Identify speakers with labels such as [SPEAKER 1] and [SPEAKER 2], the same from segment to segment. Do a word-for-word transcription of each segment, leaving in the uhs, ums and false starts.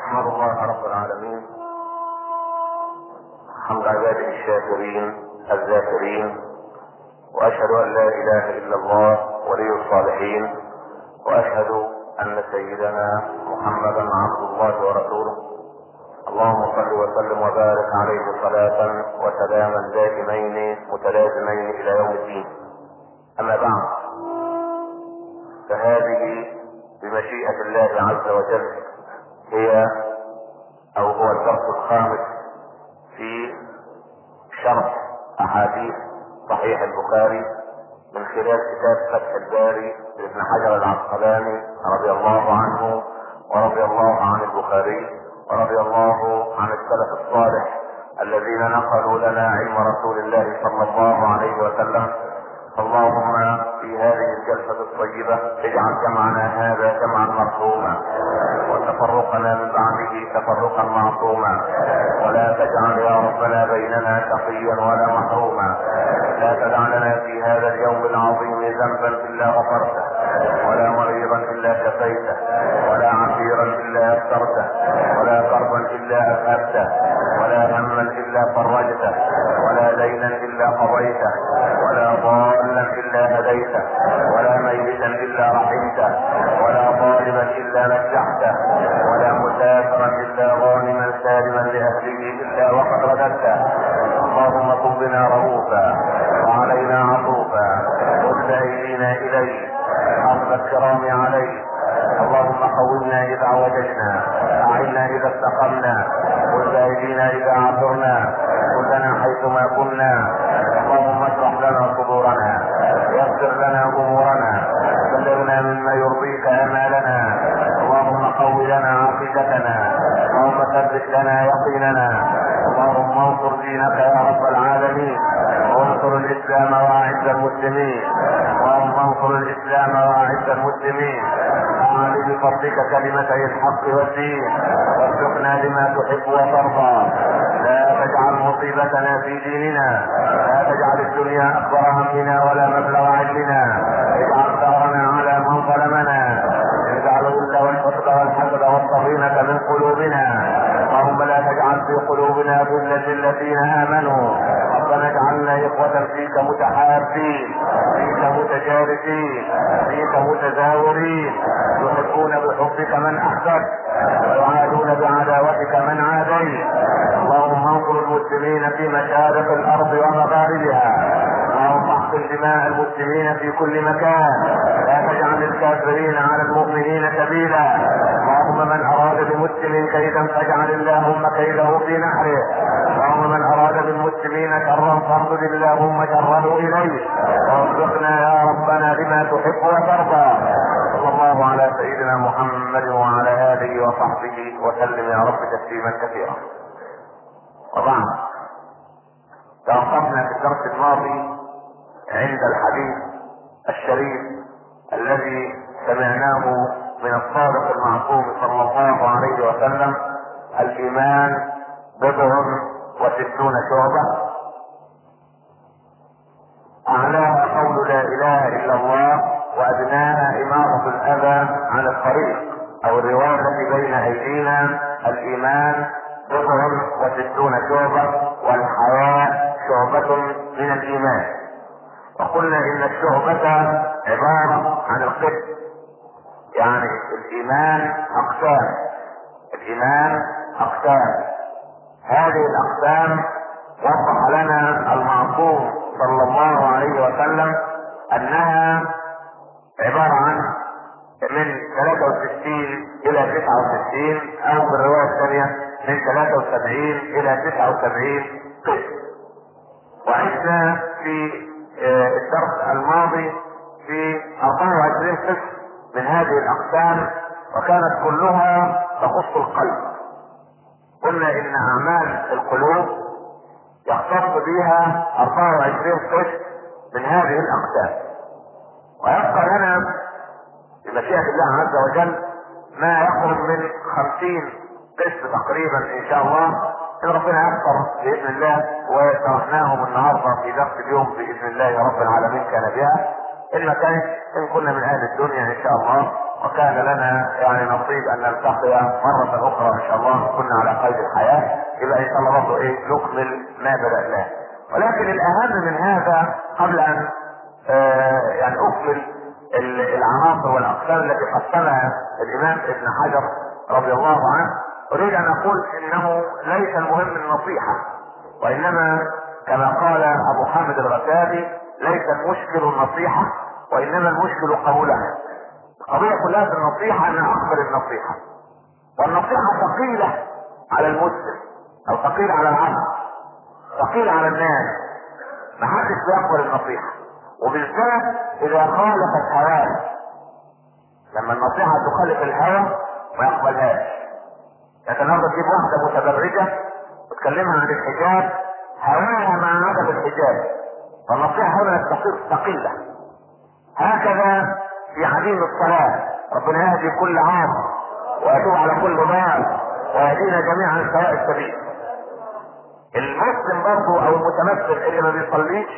[SPEAKER 1] احمد الله رب العالمين حمد عباده الشاكرين الذاكرين، واشهد ان لا اله الا الله ولي الصالحين، واشهد ان سيدنا محمدا عبد الله ورسوله. اللهم صل وسلم وبارك عليه صلاة وسلاما دائمين متلازمين الى يوم الدين. اما بعد، فهذه بمشيئة الله عز وجل هي او هو الدرس الخامس في شرح احاديث صحيح البخاري من خلال كتاب فتح الباري لابن حجر العسقلاني رضي الله عنه ورضي الله عن البخاري ورضي الله عن السلف الصالح الذين نقلوا لنا علم رسول الله صلى الله عليه وسلم. اللهم في هذه الجلسة الطيبة اجعل جمعنا هذا جمعا مرحوما، وتفرقنا من بعده تفرقا معصوما، ولا تجعل يا ربنا بيننا شقيا ولا محروما. لا تدع لنا في هذا اليوم العظيم ذنبا الا غفرته، ولا مريضا الا شفيته، ولا عسيرا الا يسرته، ولا كربا الا اذهبته، ولا هما الا فرجته، ولا دينا الا قضيته، ولا ضالا الا هديته، ولا ميتا الا رحمته، ولا طالبا الا نجحته، ولا مسافرا الا غانما سالما لاهله الا وقد رددته. اللهم كن بنا رؤوفا وعلينا عطوفا، رد ايدينا اليك، حفظ الكرام عليك. اللهم قومنا اذا عوججنا، اعنا اذا استقمنا، رد ايدينا اذا عثرنا، كلنا حيثما كنا. اللهم اشرح لنا صدورنا، يسر لنا امورنا، بلغنا مما يرضيك امالنا. اللهم قو لنا عقيدتنا، اللهم ثبت لنا يقيننا. اللهم انصر دينك يا رب العالمين، وانصر الاسلام واعز المسلمين. اللهم انصر الاسلام واعز المسلمين. اعلي بفضلك كلمتي الحق والدين، وارزقنا لما تحب وترضى. لا تجعل مصيبتنا في ديننا، لا تجعل الدنيا اكبر همنا ولا مبلغ علمنا. اجعل ثارنا على من ظلمنا، اجعل الغل والحقد والحسد والطغينة من قلوبنا. اللهم لا تجعل في قلوبنا غلا للذين امنوا. ربنا اجعلنا اخوة فيك متحابين، فيك متجالسين، فيك متزاورين، يحبون بحبك من احببت، ويعادون بعداوتك من عاديت. اللهم انصر المسلمين في مشارق الارض ومغاربها. اللهم احقن دماء المسلمين في كل مكان، لا تجعل الكافرين على المؤمنين سبيلا. اللهم من اراد بمسلم كيدا فاجعل اللهم كيده في نحره. اللهم من اراد بالمسلمين شرا فاردد اللهم شره اليه. وارزقنا يا ربنا بما تحب وترضى. صلى الله على سيدنا محمد وعلى اله وصحبه وسلم يا رب تسليما كثيرا. وبعد، توقفنا في الدرس الماضي عند الحديث الشريف الذي سمعناه من الصادق المعصوم صلى الله عليه وسلم: الايمان بضع وستون شعبة، اعلاها قول لا اله الا الله، وادناها اماطة الاذى عن الطريق، او الرواية بين ايدينا: الايمان بضع وستون شعبة، والحياة شعبة من الايمان. وقلنا ان الشعبة عبارة عن القسم، يعني الايمان اقسام، الايمان اقسام. هذه الاقسام وضح لنا المعصوم صلى الله عليه وسلم انها عبارة عن من ثلاثة وستين الى تسعة وستين، او بالرواية الثانية من ثلاثة وسبعين الى تسعة وسبعين قسم. وعشنا في الدرس الماضي في أربعة وعشرين قسم من هذه الاقسام، وكانت كلها تخص القلب. قلنا ان اعمال القلوب يختص بها أربعة وعشرين قسم من هذه الاقسام، ويبقى لنا بمشيئة الله عز وجل ما يقرب من خمسين قسم تقريبا ان شاء الله، ان ربنا يغفر باذن الله. وشرحناهم النهارده في درس اليوم باذن الله رب العالمين كان بها. ان كانت ان كنا من اهل الدنيا ان شاء الله وكان لنا يعني نصيب ان نلتقي مرة اخرى ان شاء الله، كنا على قيد الحياة، يبقى ان شاء الله برضه ايه نكمل ما بدأناه. ولكن الاهم من هذا قبل ان آه يعني اكمل العناصر والاقسام التي قسمها الامام ابن حجر رضي الله عنه، اريد ان اقول انه ليس المهم النصيحة، وانما كما قال ابو حامد الغزالي ليس المشكل النصيحة وانما المشكل قولها. القضية كلها في النصيحة ان اقبل النصيحة، والنصيحة ثقيلة على المسلم او ثقيلة على العبد، ثقيلة على الناس، ما حدش بيقبل النصيحة، وبالذات اذا خالفت هواه. لما النصيحة تخالف الهوى ما يقبلهاش. لكن النهارده تجيب واحدة متبرجة وتكلمها عن الحجاب، هواها مع عدم الحجاب، فالنصيحة هنا تصير ثقيلة. هكذا في عديم الصلاة، ربنا يهدي كل عام ويتوب على كل ضال ويهدينا جميعا سواء السبيل. المسلم برضه او المتمثل اللي ما بيصليش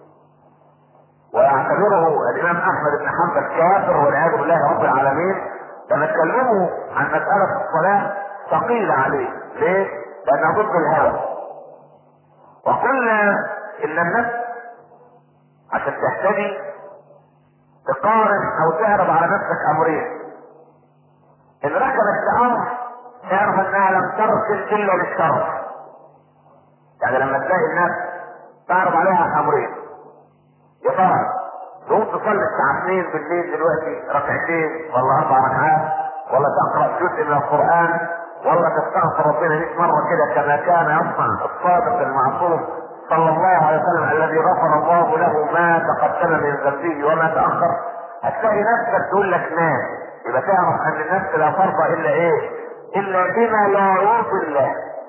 [SPEAKER 1] ويعتبره الامام احمد بن حنبل كافر والعياذ بالله رب العالمين، لما تكلموا عن مسألة الصلاة ثقيلة عليه. ليه؟ لانها ضد الهوى. وقلنا ان النفس عشان تهتدي تقارن او تعرض على نفسك امرين. ان ركبت لامر تعرف انها لم تركن الا للشر. يعني لما تلاقي النفس تعرض عليها امرين، يا ترى تقوم تصلي الساعة اثنين بالليل دلوقتي ركعتين ولا اربع ركعات، ولا تقرأ جزء من القرآن، ولا تستغفر ربنا مئة مرة كده كما كان يصنع الصادق المعصوم صلى الله عليه وسلم الذي غفر الله له ما تقدم من ذنبه وما تأخر. هتلاقي نفسك تقول لك نام. يبقى تعرف ان النفس لا ترضى الا ايه؟ الا بما لا يرضي الله.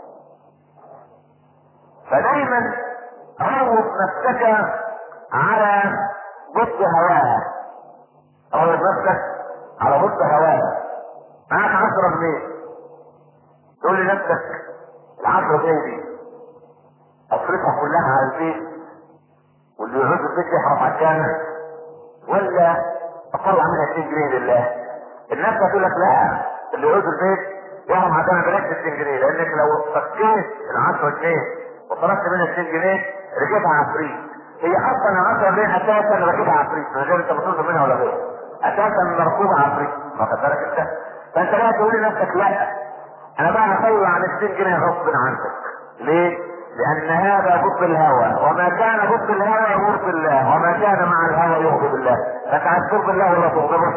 [SPEAKER 1] فدايما روض نفسك على ضد هواها، روض نفسك على ضد هواها. معاك عشرة جنيه تقول لنفسك العشرة جنيه دي اصرفها كلها على البيت واللي يعوز البيت يحرم على الجامع، ولا اطلع منها اتنين جنيه لله. الناس هتقول لك لا، اللي يعوز البيت يحرم على الجامع بلاش اتنين جنيه، لانك لو فكيت العشرة جنيه وطلبت منها اتنين جنيه ركبها عفريت. هي اصلا العشرة جنيه اساسا ركبها عفريت، من غير انت بتطلب منها ولا غيرها، اساسا مركوبة عفريت. واخد بالك انت؟ فانت لا تقول لنفسك لا انا بقى هطلع عن اتنين جنيه غصب عنك. ليه؟ لان هذا ضد الهوى، وما كان ضد الهوى يرضي الله، وما كان مع الهوى يغضب الله. فانت عايز ترضي الله ولا تغضبه؟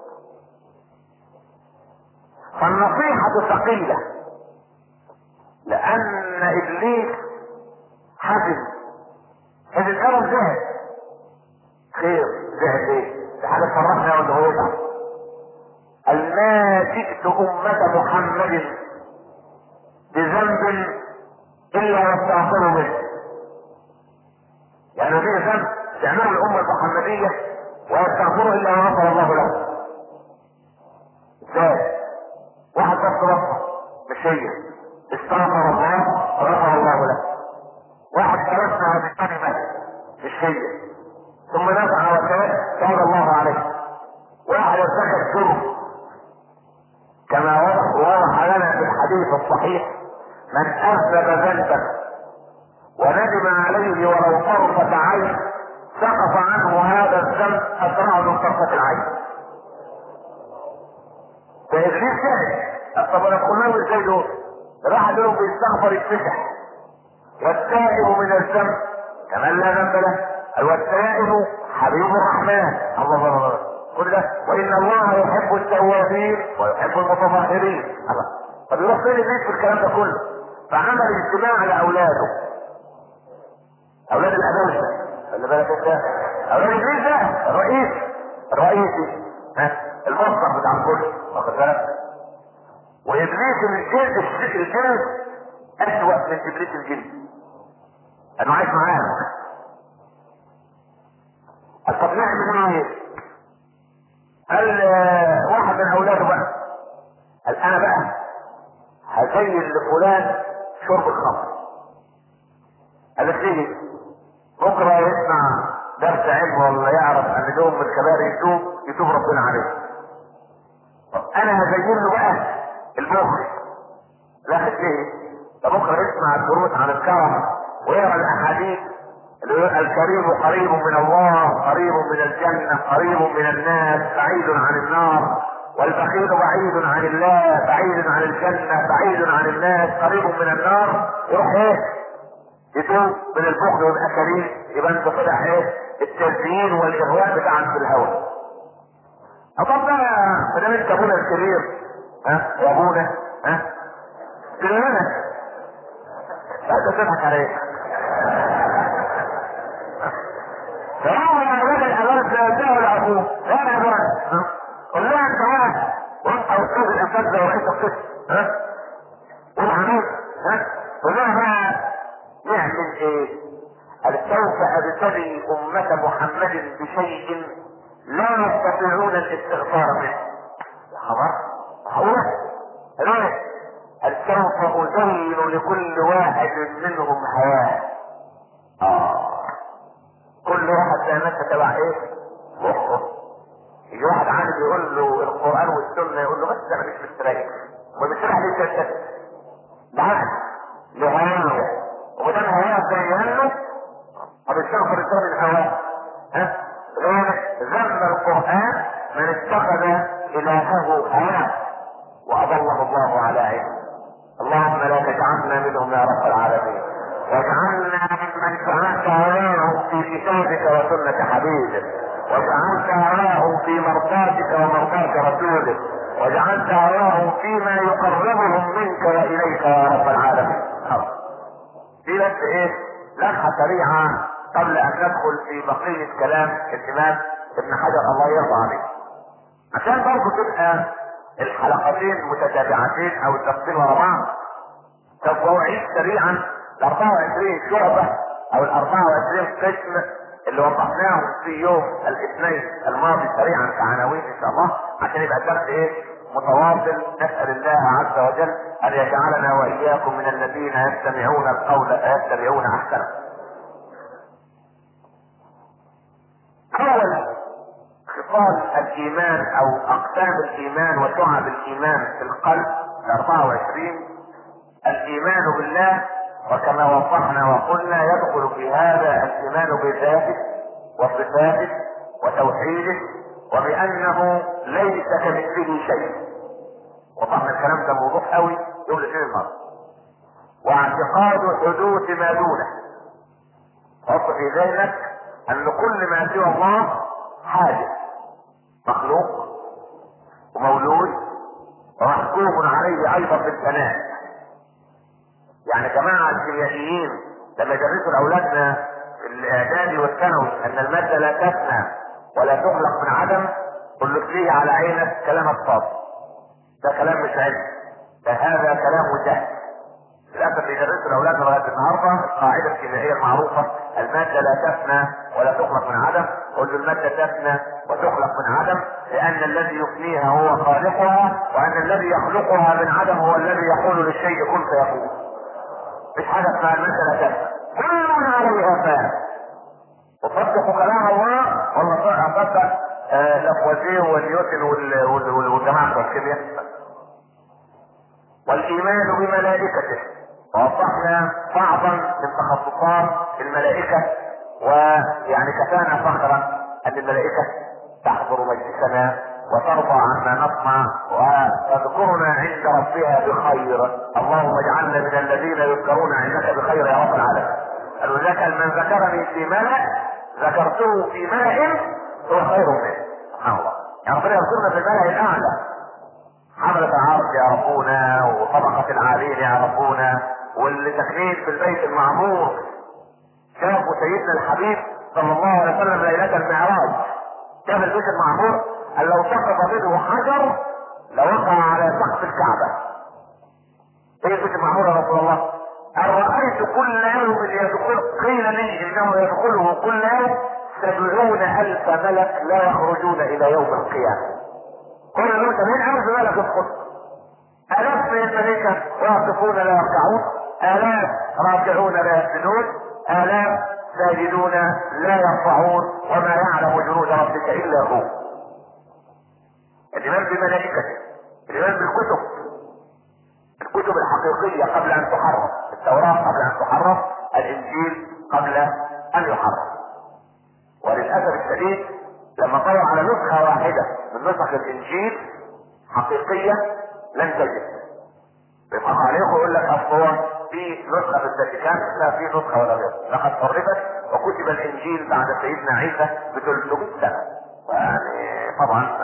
[SPEAKER 1] فالنصيحة ثقيلة، لان ابليس حزن. حزن ايه؟ زهد. خير زهد ايه؟ دي حاجة تفرحنا ولا هو يزعل؟ قال ما جئت امة محمد بذنب الا واستغفروا منه. يعني في ذنب تعمله الامة المحمدية ويستغفروا الا وغفر الله له. ازاي؟ واحد بس رفض مش هي، استغفر الله غفر الله له. واحد تركنا هذه الكلمة مش هي، ثم نفع وتاب تاب الله عليه. واحد ارتكب جرم كما وضح لنا في الحديث الصحيح: من اذنب ذنبا وندم عليه ولو طرفة عين سقط عنه هذا الذنب اسرع من طرفة العين. فابليس جاهز. طب انا قلنا له ازاي دول؟ راح لهم بيستغفر يتفتح. والتائب من الذنب كمان لا ذنب له. والتائب حبيب الرحمن. الله الله الله كل ده. وان الله يحب التوابين ويحب المتطهرين. الله. طب يروح فين الناس في الكلام ده كله؟ فعمل اجتماع لاولاده، اولاد الابوسه. خلي بالك انت، اولاد ابليس ده الرئيس الرئيسي ها المصدر بتاع الكل. واخد بالك؟ وابليس الجن الجن اسوأ من ابليس الجن، انه عايش معانا. طب نعمل ايه؟ قال واحد من اولاده بقى قال انا بقى هزين لفلان شرب الخمر. قال ليه؟ بكره يسمع درس علم ولا يعرف ان دوم من الكبائر يتوب يتوب ربنا عليه. انا هزين له بقى البخل. لا خد ايه؟ ده بكره يسمع الدروس عن الكرم ويقرا الاحاديث اللي يقول الكريم قريب من الله، قريب من الجنه، قريب من الناس، بعيد عن النار. والبخيل بعيد عن الله، بعيد عن الجنه، بعيد عن الناس، قريب من النار. يروح ايه؟ يتوب من البخل ويبقى كريم. يبقى انت طلع ايه؟ التزيين والاغواء بتاعك في الهوى. طب بقى ما دام انت ابونا الكبير ها وابونا ها كلنا لا تضحك عليك. فهو يا راجل الأمانة سيديه العقوق لا يا ابونا قل لها انت واحد وانت استاذ الاساتذه ورئيس القسم ها والعميد ها قل لها بقى نعمل ايه؟ قال سوف ابتلي امة محمد بشيء لا يستطيعون الاستغفار منه. يا خبر معقولة؟ ليه؟ قال سوف ازين لكل واحد منهم حياة. اه كل واحد زي ما انت تبع ايه؟ مخه. يجي واحد عالم يقول له القرآن والسنة يقول له بس انا مش مستريح. ومستريح ليه كده؟ بعقل لهواية ومدام هواية زي له طب الشرف الرسول الهواء ها؟ ذم القرآن من اتخذ إلهه هواه وأضله الله على علم. اللهم لا تجعلنا منهم يا رب العالمين، واجعلنا ممن جعلت هواهم في كتابك وسنة حبيبك، وجعلت هواهم في مرضاتك ومرضات رسولك، وجعلت هواهم فيما يقربهم منك وإليك يا رب العالمين. دي بس ايه لمحة سريعة قبل ان ندخل في بقية كلام الامام ابن حجر الله يرضى عليه، عشان برضه تبقى الحلقتين متتابعتين او التفصيل ورا بعض. سوف اعيد سريعا ال أربعة وعشرين شعبة او ال أربعة وعشرين قسم اللي وضحناهم في يوم الاثنين الماضي سريعا كعناوين ان شاء الله، عشان يبقى الدرس ايه متواصل. نسأل الله عز وجل ان يجعلنا واياكم من الذين يستمعون القول فيتبعون احسنه. اول خصال الايمان او اقسام الايمان وشعب الايمان في القلب أربعة وعشرين الايمان بالله، وكما وضحنا وقلنا يدخل في هذا الايمان بذاته وصفاته وتوحيده وبانه ليس كمثله شيء. وضحنا الكلام ده موضوع قوي يوم الاثنين الماضي. واعتقاد حدوث ما دونه، حط في ذهنك ان كل ما سوى الله حادث مخلوق ومولود ومحكوم عليه ايضا بالفناء. يعني جماعة الكيميائيين لما يدرسوا لاولادنا في الاعدادي والثانوي ان المادة لا تفنى ولا تخلق من عدم، قل له فيه على عينك كلامك فاضي، ده كلام مش علم، ده هذا كلام جهل. للاسف بيدرسوا لاولادنا لغايه النهارده القاعده الكيميائيه المعروفه الماده لا تفنى ولا تخلق من عدم، قل له الماده تفنى وتخلق من عدم لان الذي يفنيها هو خالقها، وان الذي يخلقها من عدم هو الذي يقول للشيء كن فيكون. مش حاجه اسمها الماده لا تفنى، كل من عليها فان. وصدقوا كلام الله ولا صدق آه لافوازيه ونيوتن والجماعه الكيمياء. والايمان بملائكته، ووضحنا بعضا من تخصصات الملائكه، ويعني كفانا فخرا ان الملائكه تحضر مجلسنا وترضى عما نصنع وتذكرنا عند ربها بخير. اللهم اجعلنا من الذين يذكرون عندك بخير يا رب العالمين. قالوا لك من ذكرني في ملأ ذكرته في ملأ هو خير منه. سبحان الله، يعني ربنا يذكرنا في الملأ الاعلى. حملة العرش يعرفونا وطبقة العالين يعرفونا، واللي ساكنين في البيت المعمور شافوا سيدنا الحبيب صلى الله عليه وسلم ليلة المعراج. شاف البيت المعمور قال لو سقط منه حجر لوقع على سقف الكعبة. ايه البيت المعمور يا رسول الله؟ قال رأيت كل يوم يدخل، قيل لي انه يدخله كل يوم سبعون الف ملك لا يخرجون الى يوم القيامة. كل يوم سبعين الف ملك يدخل، الاف من الملائكة واقفون لا يركعون، الاف راكعون لا يسجدون، الاف ساجدون لا يرفعون، وما يعلم جنود ربك الا هو. الايمان بملائكته الايمان بالكتب، الكتب الحقيقية قبل ان تحرف، التوراة قبل ان تحرف، الانجيل قبل ان يحرف. وللأسف الشديد لما طلع على نسخة واحدة من نسخ الانجيل حقيقية لن تجد. بيبقى عليكم يقول لك اصلا في نسخة في الفاتيكان، لا في نسخة ولا غير، لقد حرفت وكتب الانجيل بعد سيدنا عيسى ب ثلاثمائة سنة. يعني طبعا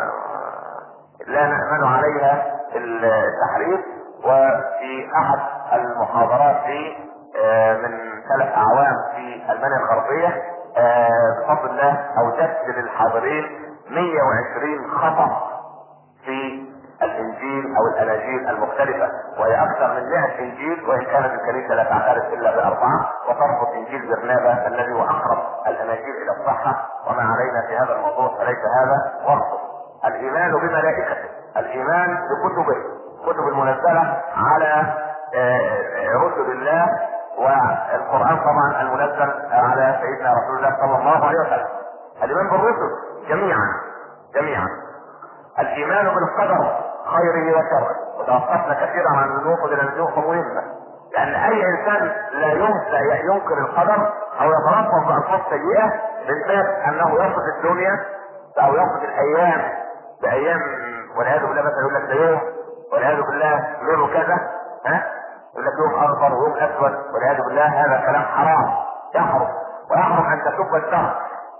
[SPEAKER 1] لا نأمن عليها التحريف. وفي احد المحاضرات في من ثلاث اعوام في المانيا الغربية بفضل الله اوجدت للحاضرين مئة وعشرين خطأ في الانجيل او الاناجيل المختلفة، وهي اكثر من مئة انجيل، وان كانت الكنيسة لا تعترف الا باربعة وترفض انجيل برنابا الذي هو اقرب الاناجيل الى الصحة. وما علينا في هذا الموضوع فليس هذا وقته. الايمان بملائكته، الايمان بكتبه، كتب المنزلة على رسل الله، والقرآن طبعا المنزل على سيدنا رسول الله صلى الله عليه وسلم. الايمان بالرسل جميعا جميعا. الايمان بالقدر خيره وشره، وتوقفنا كثيرا عن النقطة لان النقطة مهمة، لان اي انسان لا ينكر القدر او يتلفظ بألفاظ سيئة بالذات انه يرفض الدنيا او يرفض الايام بايام، والعياذ بالله مثلا يقول لك ده يوم والعياذ بالله لونه كذا، ها يقول لك يوم اخضر ويوم اسود والعياذ بالله، هذا كلام حرام يحرم، ويحرم ان تسب الدهر،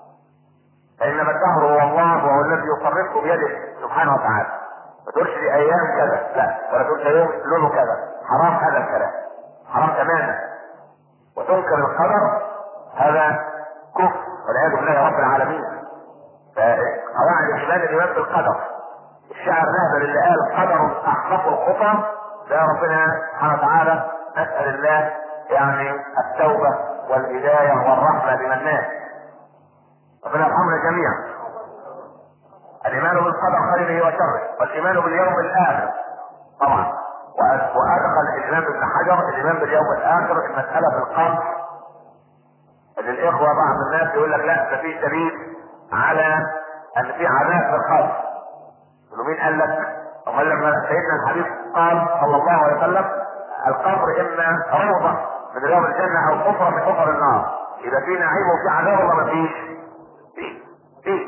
[SPEAKER 1] فانما الدهر هو الله وهو الذي يصرفه بيده سبحانه وتعالى. ما تقولش لي ايام كذا، لا، ولا تقول يوم لونه كذا، حرام هذا الكلام، حرام تماما. وتنكر القدر هذا كفر والعياذ بالله يا رب العالمين. فقواعد الايمان الايمان بالقدر. الشاعر نهبل اللي قال قدر احقق الخطى، ده ربنا سبحانه وتعالى نسال الله يعني التوبه والهدايه والرحمه لمن ربنا يرحمنا جميعا. الايمان بالقدر خيره وشره، والايمان باليوم الاخر طبعا. وادخل الامام ابن حجر الايمان باليوم الاخر المساله في القبر، ان الاخوه بعض الناس يقول لك لا ده في دليل على ان في عذاب في القبر. مين قال لك؟ امال لما سيدنا الحبيب قال صلى الله عليه وسلم القبر اما روضه من رياض الجنه او حفره من حفر النار، اذا في نعيم وفي عذاب ولا ما فيش؟ فيه فيه.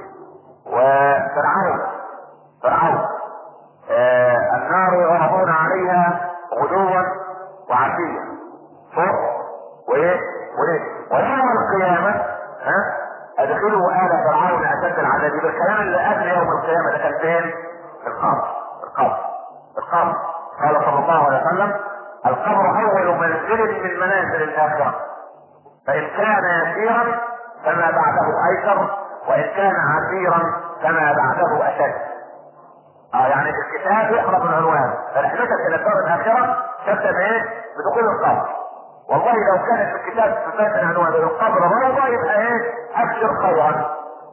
[SPEAKER 1] وفرعون فرعون آه النار يعرضون عليها غدوا وعشيا فوق وايه وايه ويوم القيامه ها ادخلوا آل فرعون اشد العذاب. بالكلام اللي قبل يوم القيامه ده كان فين؟ في القبر القبر القبر. قال صلى الله عليه وسلم القبر اول منزل من منازل الاخره، فان كان يسيرا فما بعده ايسر، وان كان عسيرا فما بعده اشد. اه يعني الكتاب يقرا بالعنوان، فرحلتك الى الدار الاخره تبدا بايه؟ بدخول القبر. والله لو كانت في الكتاب صفات العنوان القبر روضه يبقى ايه؟ ابشر خيرا.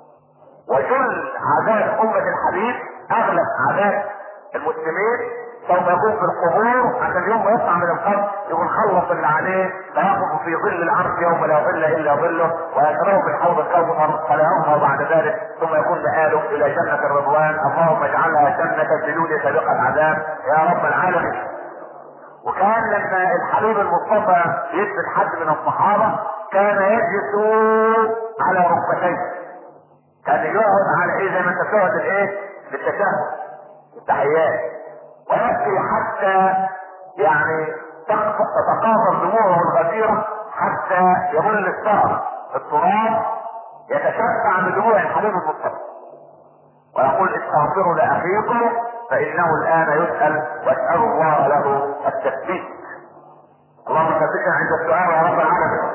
[SPEAKER 1] وجل عذاب امه الحبيب اغلب عذاب المسلمين سوف يكون في القبور، عشان يوم ما يطلع من القبر يكون خلص اللي عليه، فيقف في ظل العرش يوم لا ظل الا ظله، ويشربه من حوض الكوثر فلا يرمى بعد ذلك، ثم يكون مآله الى جنة الرضوان. اللهم اجعلها جنة بدون سابقة عذاب يا رب العالمين. وكان لما الحبيب المصطفى يثبت حد من الصحابة كان يجلس على ركبتيه، كان يقعد على ايه زي ما انت تقعد الايه بالتشهد التحيات، ويبكي حتى يعني تتقاطر دموعه الغزيرة حتى يبل الثرى التراب يتشفع بدموع الحبيب المصطفى، ويقول استغفروا لاخيكم فانه الان يسأل واسألوا الله له التثبيت. اللهم ثبتنا عند السؤال يا رب العالمين.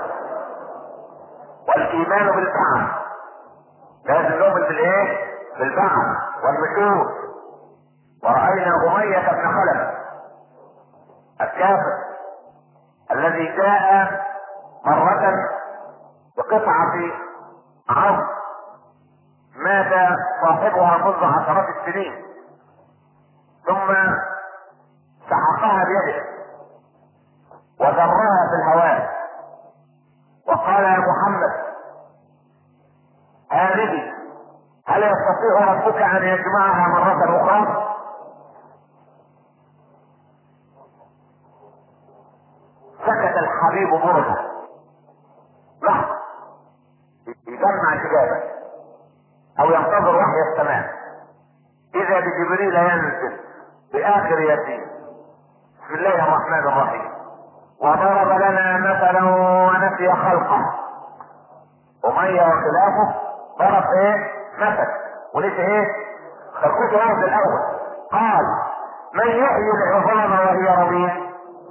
[SPEAKER 1] والايمان بالبعث، لازم نؤمن بالايه؟ بالبعث والنشور. ورأينا أمية بن خلف الكافر الذي جاء مرة بقطعة عرض مات صاحبها منذ عشرات السنين، ثم سحقها بيده وذرها في الهواء وقال يا محمد هذه هل يستطيع ربك ان يجمعها مرة اخرى؟ الحبيب برهة لحظة يجمع الإجابة أو ينتظر وحي السماء، إذا بجبريل ينزل بآخر ياسين بسم الله الرحمن الرحيم وضرب لنا مثلا ونسي خلقه ومية وخلافه. ضرب ايه؟ مثل ونسي ايه؟ خلقته ورد الأول. قال من يحيي العظام وهي رميم؟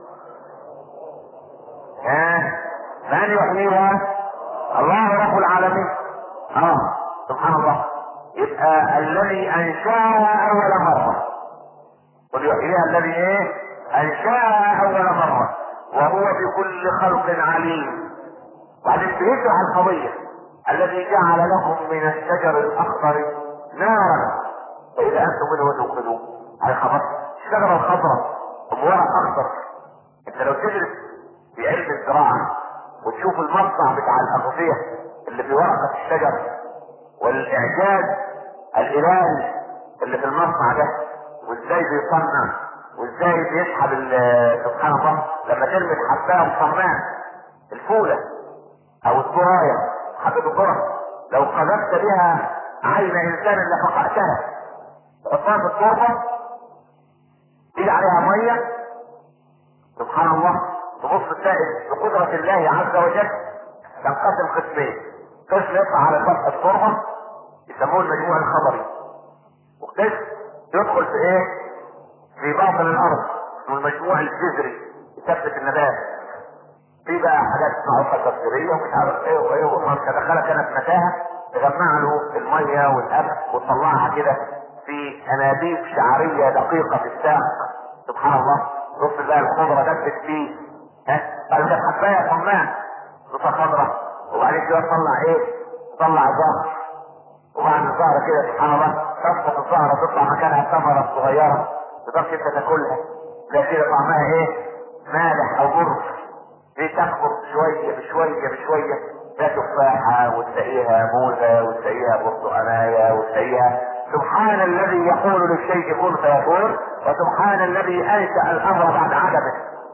[SPEAKER 1] ها من يحييها؟ الله رب العالمين. اه سبحان الله. يبقى الذي انشاها اول مرة، قل يحييها الذي ايه؟ انشاها اول مرة وهو بكل خلق عليم. وبعدين بيشرح القضية الذي جعل لكم من الشجر الاخضر نارا فاذا انتم منه توقدون. على خبر الشجرة الخضراء بورق اخضر، انت لو تدرس في علم الزراعة وتشوف المصنع بتاع الاغذية اللي في ورقة الشجر والاعجاز الالهي اللي في المصنع ده وازاي بيصنع وازاي بيسحب سبحان الله لما ترمي حبايه مصنعه الفوله او الذرايه حبه الذره لو قذفت بها عين انسان لفقأتها تحطها في التربه تيجي عليها ميه سبحان الله تبص تلاقي بقدره الله عز وجل تنقسم قسمين. قسم يطلع على سطح التربه يسموه المجموع الخضري، وقسم يدخل في ايه؟ في باطن الارض اسمه المجموع الجذري يثبت النبات. في بقى حاجات اسمها تصويريه ومش عارف ايه وايه وامها تدخلها كانت متاهه تجمع له الميه والقمح وتطلعها كده في انابيب شعريه دقيقه في الساق سبحان الله. بص بقى الخضره دبت فيه ها قال ده حبايه حمام صوتها خضره وبعدين كده تطلع ايه؟ تطلع زهر وبعد الزهره كده سبحان الله تسقط الزهره تطلع مكانها الثمره الصغيره تقدرش انت تاكلها لا كده طعمها ايه؟ مالح او مر. دي تكبر شويه بشويه بشويه لا تفاحه وتلاقيها موزه وتلاقيها برتقانيه وتلاقيها سبحان الذي يقول للشيء كن فيكون وسبحان الذي انشا الامر بعد عدمه.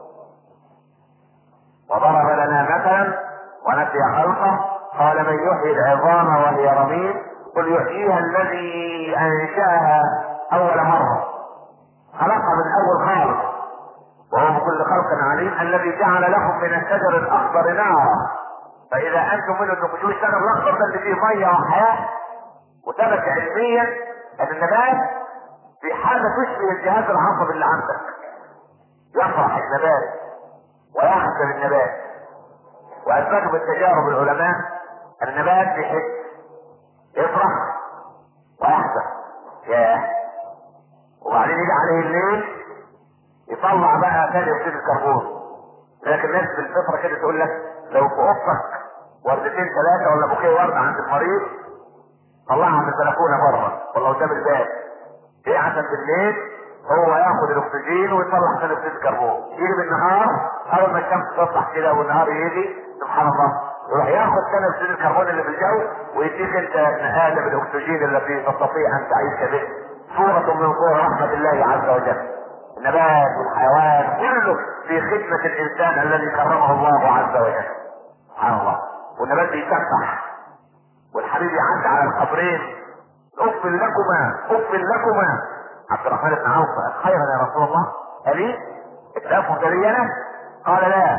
[SPEAKER 1] وضرب لنا مثلا ونسي خلقه قال من يحيي العظام وهي رميم قل يحييها الذي انشاها اول مره خلقها من اول خالق وهو بكل خلق عليم الذي جعل لكم من الشجر الاخضر نارا فاذا انتم منه تخرجون. الشجر الاخضر ده اللي فيه ميه وحياه وثبت علميا ان النبات في حاله تشبه الجهاز العصبي اللي عندك. يفرح النبات ويحزن النبات واثبتوا بالتجارب العلماء ان النبات بيحس يفرح ويحزن ياه وبعدين يجي عليه الليل يطلع بقى ثاني اكسيد الكربون. لكن الناس بالفطره كده تقول لك لو في اوضتك وردتين ثلاثه ولا بوكيه ورد عند المريض طلعها من البلكونه بره ولا قدام الباب ايه عشان بالليل هو ياخد الاكسجين ويطلع ثاني اكسيد الكربون. يجي بالنهار اول ما الشمس تطلع كده والنهار يجي سبحان الله يروح ياخد ثاني اكسيد الكربون اللي في الجو ويديك انت ابن ادم الاكسجين الذي تستطيع ان تعيش به. صوره من صور رحمه الله عز وجل. النبات والحيوان كله في خدمة الانسان الذي كرمه الله عز وجل سبحان الله. والنبات بيسبح والحبيب يعدي على القبرين اف لكما اف لكما. عبد الرحمن بن عوف خيرا يا رسول الله قال اتقافوا دلينا قال لا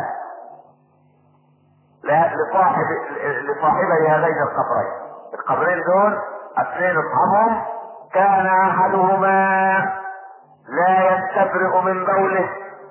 [SPEAKER 1] لا لصاحب لصاحبي هذين القبرين. القبرين دول اثنين اصحابهم كان احدهما لا يستبرئ من بوله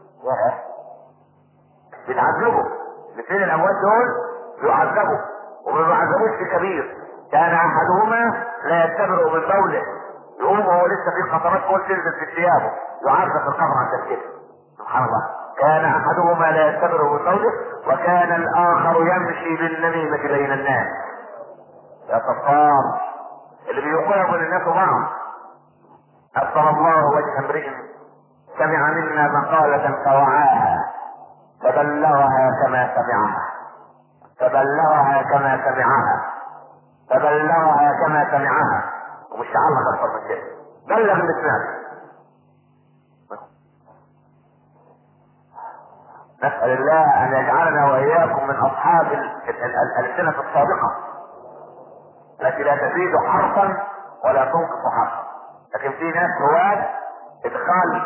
[SPEAKER 1] بتعذبوا الاثنين الاموات دول بيعذبوا وما بيعذبوش في كبير. كان احدهما لا يستبرئ من بوله يقوم وهو لسه في قطرات بول تنزل في ثيابه يعذب في القبر عشان كده سبحان الله. كان احدهما لا يستبرئ من بوله وكان الاخر يمشي بالنميمه بين الناس. يا صفار اللي بيقولوا من الناس بعض أبصر الله وجه امرئ سمع منا مقالة فوعاها فبلغها كما سمعها فبلغها كما سمعها فبلغها كما سمعها ومش تعلق أكثر من كده بلغ اللي سمعته. نسأل الله ان يجعلنا واياكم من اصحاب الالسنة الصادقة التي لا تزيد حرفا ولا تنقص حرفا. لكن في ناس هواة ادخال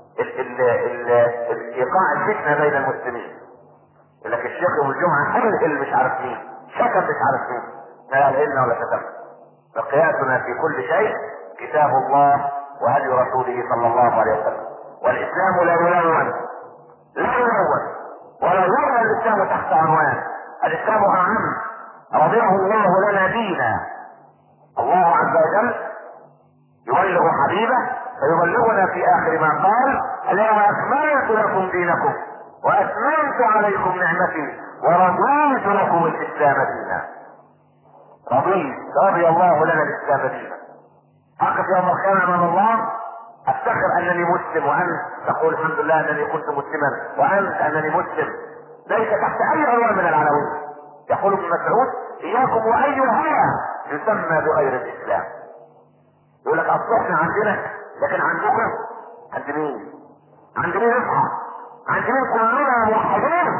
[SPEAKER 1] ايقاع الفتنة بين المسلمين. يقول لك الشيخ يوم الجمعة حرق اللي مش عارف مين، شتم مش عارف مين، لا علمنا ولا شتم. فقياسنا في كل شيء كتاب الله وهدي رسوله صلى الله عليه وسلم. والاسلام لا يلون لا يلون ولا يرى الاسلام تحت عنوان. الاسلام اعم، رضيه الله لنا دينا. الله عز وجل يبلغ حبيبه فيبلغنا في اخر ما قال: اليوم اكملت لكم دينكم واتممت عليكم نعمتي ورضيت لكم الاسلام دينا. رضيت، رضي الله لنا الاسلام دينا. اقف يوم القيامه امام الله افتخر انني مسلم، وانت تقول الحمد لله انني كنت مسلما، وانت انني مسلم. ليس تحت اي عنوان من العناوين. يقول ابن مسعود: اياكم واي هوى يسمى بغير الاسلام. يقول لك اصل احنا عندنا، لكن عندكم عند مين؟ عند مين اصحى؟ عند مين كلنا موحدين؟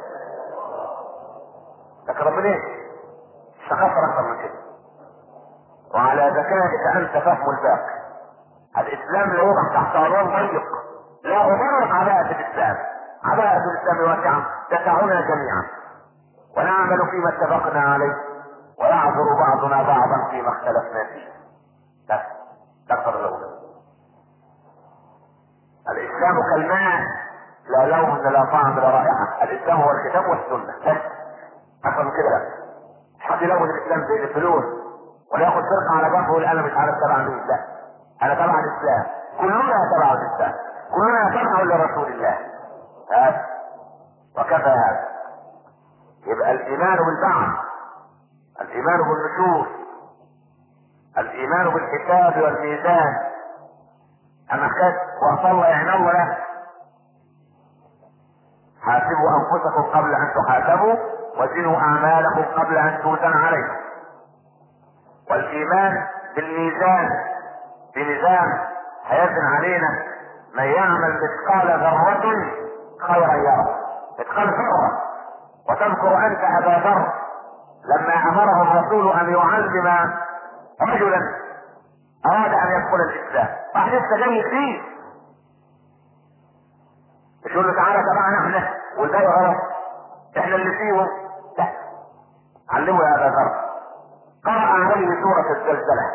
[SPEAKER 1] لكن ربنا ايه؟ شخصر اكثر من كده. وعلى ذكائك انت فهم الباقي. الاسلام لا يوضع تحت عنوان ضيق، لا غبار عباءة الاسلام. عباءة الاسلام واسعة تسعنا جميعا، ونعمل فيما اتفقنا عليه، ويعذر بعضنا بعضا فيما اختلفنا فيه. بس تقدر الاولى. الاسلام كالماء، لا لون لا طعم لا رائحة. الاسلام هو الكتاب والسنة بس، اكثر من كده. مش حد يلون الاسلام زي الفلوس ولا ياخد فرقة على جنبه ويقول انا مش عارف تبع مين. لا، انا تبع الاسلام، كلنا تبع الاسلام، كلنا تبع لرسول الله. بس وكفى هذا. يبقى الايمان بالبعث، الايمان بالنشور، الايمان بالحساب والميزان. اما كانت وصلى يعني الله له: حاسبوا انفسكم قبل ان تحاسبوا وزنوا اعمالكم قبل ان توزن عليكم. والايمان بالميزان، بنظام هيزن علينا: من يعمل مثقال ذرة خيرا يره. مثقال ذرة. وتذكر انت ابا ذر لما امره الرسول ان يعلم رجلا اراد ان يدخل الاسلام، راح لسه جاي فيه مش يقول له تعالى تبعنا احنا والباقي غلط احنا اللي فيهم. لا، علمه يا ابا ذر. قرأ عليه سورة الزلزلة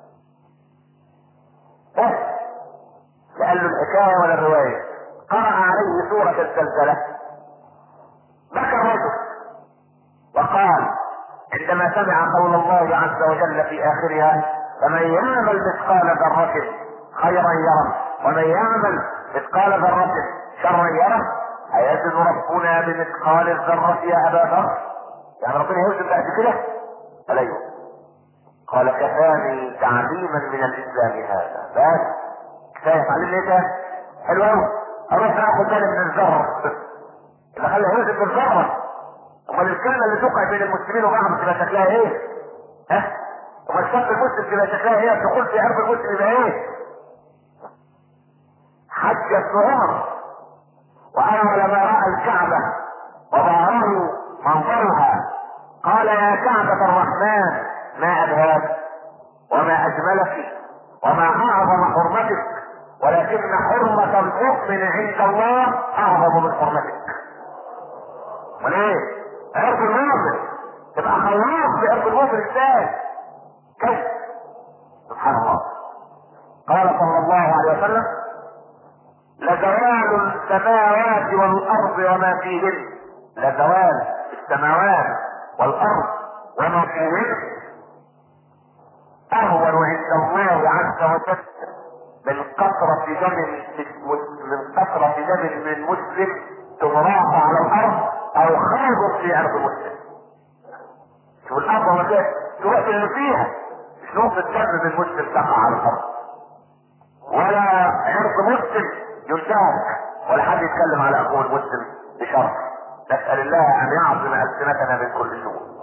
[SPEAKER 1] بس، لا قال له الحكاية ولا الرواية. قرأ عليه سورة الزلزلة، بكى الرجل وقال عندما سمع قول الله عز وجل في آخرها: فمن يعمل مثقال ذرة خيرا يره ومن يعمل مثقال ذرة شرا يره: أيزن ربنا بمثقال الذرة يا أبا ذر؟ يعني ربنا يوزن بعد كده؟ قال أيوه. قال: كفاني تعليما من الإسلام هذا. بس كفاية تعليم ايه ده؟ حلو قوي. اروح اخد بالي من الذرة اللي خلى يوزن بالذرة. امال الكلمة اللي توقع بين المسلمين وبعض تبقى شكلها ايه؟ ها؟ امال شاب المسلم تبقى شكلها ايه؟ الدخول في ارض المسلم يبقى ايه؟ حج السعار واول ما راى الكعبة وظهره منظرها قال: يا كعبة الرحمن ما ابهاك وما اجملك وما اعظم حرمتك، ولكن حرمة المؤمن عند الله اعظم من حرمتك. وليه؟ عرض المؤمن تبقى خلاص في عرض المؤمن ازاي؟ كيف؟ سبحان الله. قال صلى الله عليه وسلم: لزوال السماوات والارض وما فيهن، لزوال السماوات والارض وما فيهن اهون عند الله عز وجل من قطرة دم من قطرة دم من مسلم تمراها على الارض او خاض في ارض مسلم. شوف الارض وما فيها الوقت اللي فيها مش نقطة دم من مسلم تقع على الارض، ولا عرض مسلم ينتهك، ولا حد يتكلم على اخوه المسلم بشرف. نسأل الله ان يعظم السنتنا من كل سوء.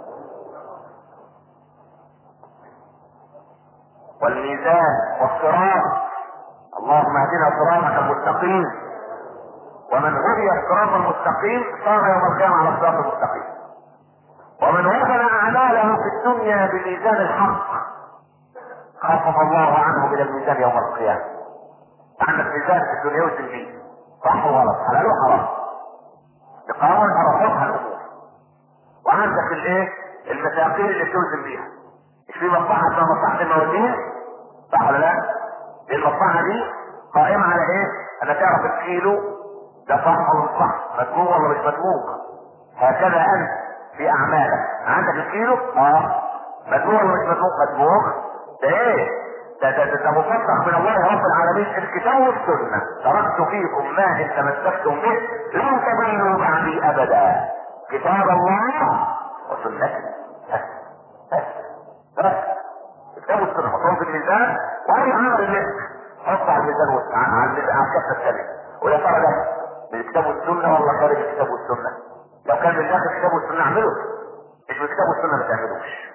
[SPEAKER 1] والميزان والصراط، اللهم اهدنا صراطك المستقيم. ومن هدي الصراط المستقيم صار يوم القيامة على الصراط المستقيم. ومن وزن اعماله في الدنيا بميزان الحق خفف الله عنه من الميزان يوم القيامة. عندك ميزان في الدنيا وزن فيه صح وغلط، حلال وحرام، بقانون حركاتها الامور. وعندك الايه المساقيل اللي بتوزن بيها. مش في مصلحة اسمها مصلحة الموازين صح ولا لا؟ المصلحة دي قائمة على ايه؟ انا تعرف الكيلو ده صح ولا مش صح، مدموغ ولا مش مدموغ. هكذا انت في اعمالك عندك الكيلو اه مدموغ ولا مش مدموغ؟ مدموغ. ده ايه؟ ده ده ده, ده مفتح من الله رب العالمين، الكتاب والسنة. تركت فيكم ما ان تمسكتم به لن تضلوا بعدي ابدا، كتاب الله وسنتي. بس بس بس كتاب والسنة حطهم في الميزان، واي عمل الرزق حط على الميزان على الميزان على الكفة الثانية، ويا ترى ده من الكتاب والسنة ولا خارج الكتاب والسنة؟ لو كان من داخل الكتاب والسنة اعمله، مش من الكتاب والسنة ما تعملوش.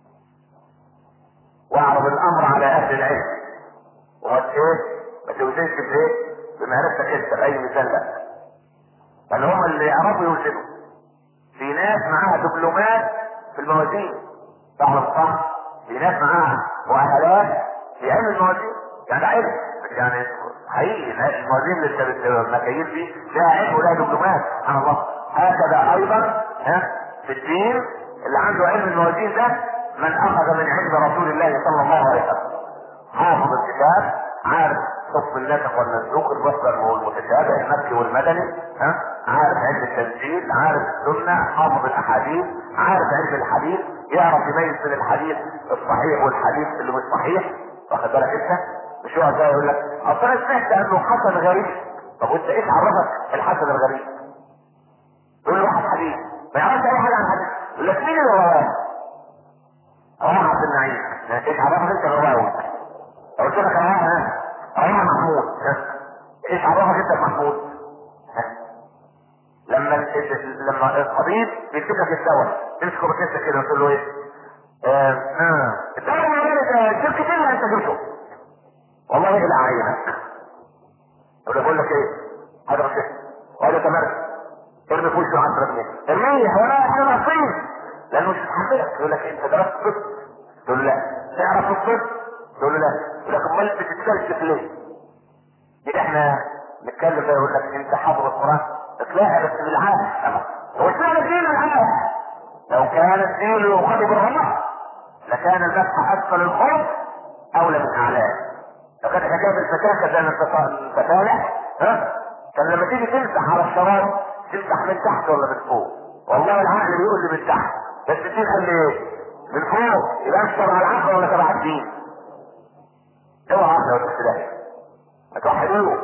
[SPEAKER 1] واعرض الامر على اهل العلم وما ايه ما توزنش بايه بمعرفتك انت باي مثال، لا بل هم اللي يعرفوا يوزنوا. في ناس معاها دبلومات في الموازين صح ولا صح؟ في ناس معاها مؤهلات في علم الموازين، يعني علم يعني حقيقي الموازين اللي المكاييل دي لها علم ولها دبلومات سبحان الله. هكذا ايضا ها في الدين اللي عنده علم الموازين ده من اخذ من علم رسول الله صلى الله عليه وسلم، حافظ الكتاب، عارف حكم الناسخ والمنسوخ، المصدر والمتشابه المكي والمدني، ها عارف علم التنزيل، عارف السنه، حافظ الاحاديث، عارف علم الحديث، يعرف يميز بين الحديث الصحيح والحديث اللي مش صحيح. واخد بالك انت؟ مش يقعد زي يقول لك اصل انا سمعت انه حسن غريب. طب وانت ايش عرفك الحسن الغريب؟ يقول له واحد حديث ما يعرفش اي حاجه عن الحديث، يقول لك مين اللي رواه؟ رواه عبد النعيم. ايش عرفك انت رواه؟ قلت لك رواه رواه محمود. ايش عرفك انت محمود؟ لما لما الطبيب بيكتب لك الدواء تمسكه بكتفك كده وتقول له ايه؟ اه اه الدواء ده شركة ايه انت جبته؟ والله الى عينك. يقول لك ايه؟ هذا رشيد وهذا تمرس ارمي في وشه عشرة جنيه ارميه ولا احنا ناقصين لانه مش متحملك. يقول لك انت درست طب؟ تقول له لا. تعرف الطب؟ تقول له لا. يقول لك امال بتتكلف ليه؟ دي احنا نتكلم بقى يقول لك انت حافظ القران تلاقيها بس بالعافيه. هو اشمعنى الدين العافيه؟ لو كان الدين يؤخذ بالراحه لكان المسح اسفل الخلق اولى من اعلاه. لو كانت حكايه الفتاكه زي ما انت فاتح ها كان لما تيجي تمسح على الشراب تمسح من تحت ولا من فوق؟ والله العقل بيقول لي من تحت، بس الدين قال لي ايه؟ من فوق. يبقى انت تبع العقل ولا تبع الدين؟ اوعى عقل ولا تلاقي ما توحدوه.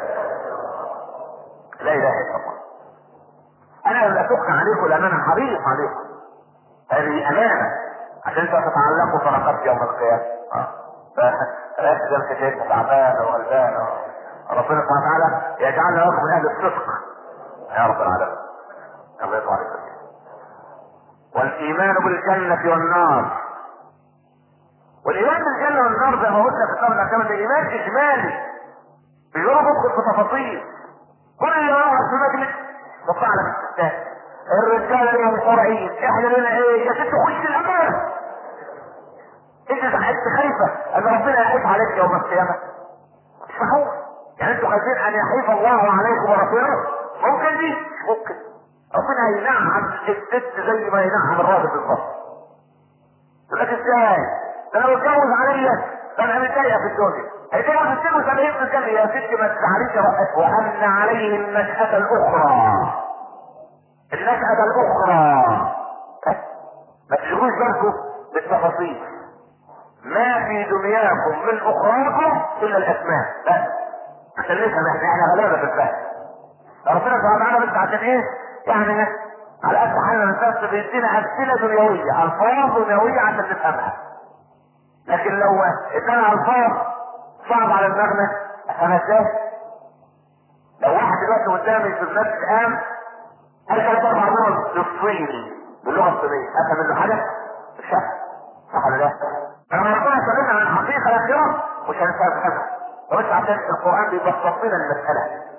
[SPEAKER 1] لا اله الا الله. انا لا اشق عليكم لان انا حريص عليكم، هذه امانه عشان تتعلقوا فرقات يوم القيامه. فركز الكتاب تعبان وغلبان ربنا سبحانه وتعالى يجعلنا لكم من اهل الصدق يا رب العالمين. الله يطلع عليك. والايمان بالجنه والنار. والايمان بالجنه والنار زي ما قلنا في الكتاب كمان الايمان اجمالي بيقولوا ندخل في تفاصيل. كل ما يقعد في مجلس تطلع لك الستات الرجال لهم قرعين احنا لنا ايه يا ست خش الامان. انت خايفه ان ربنا يحيف عليك يوم القيامه؟ مش معقول. يعني انتوا خايفين ان يحيف الله عليكم ورسوله؟ ممكن دي مش ممكن. ربنا ينعم الست زي ما ينعم الراجل بالظبط. يقول لك ازاي؟ ده انا بتجوز عليا ده انا متضايقه في الدنيا. هيتجوز اثنين وسبعين في الجنه يا ست ما تزعليش. وان عليه النشأة الاخرى. النشأة الاخرى ما تشغلوش بالكم بالتفاصيل. ما في دنياكم من اخراكم الا الاسماء بس عشان نفهم احنا احنا غلابه في الفهم. ربنا سبحانه وتعالى بس عشان ايه؟ يعني على قد حالنا الناس بيدينا امثله دنيويه الفاظ دنيويه عشان نفهمها. لكن لو ادانا الفاظ صعب على دماغنا انا ازاي؟ لو واحد دلوقتي قدامي في الناس قام قال ثلاث اربع مرات بالصيني باللغه الصينيه افهم منه حاجه؟ مش فاهم صح ولا لا؟ لما ربنا سألنا عن الحقيقة الأخيرة مش هنفهمها بس عشان القرآن بيبسط لنا المسألة.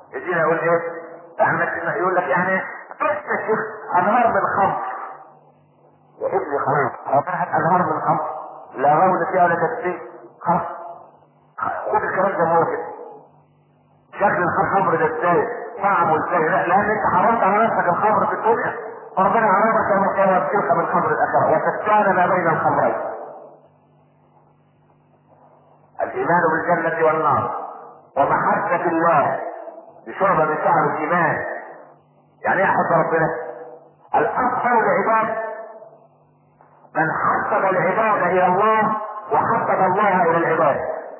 [SPEAKER 1] يجينا يقول ايه؟ يعني يقول لك يعني بس يا شيخ انهار من خمر. يا ابني خلاص ربنا انهار من خمر، لا غول فيها ولا تكفير، خلاص خد الكلام ده هو كده. شكل الخمر ده ازاي؟ طعمه ازاي؟ لا لان انت حرمت على نفسك الخمر في الدنيا، فربنا حرمك يوم القيامه تلك من خمر الاخره، وتستان ما بين الخمرين. الايمان بالجنه والنار ومحبه الله بشعبه من شعب الايمان. يعني ايه احب ربنا؟ الافضل العباد من حبب العباد الى الله وحبب الله الى العباد.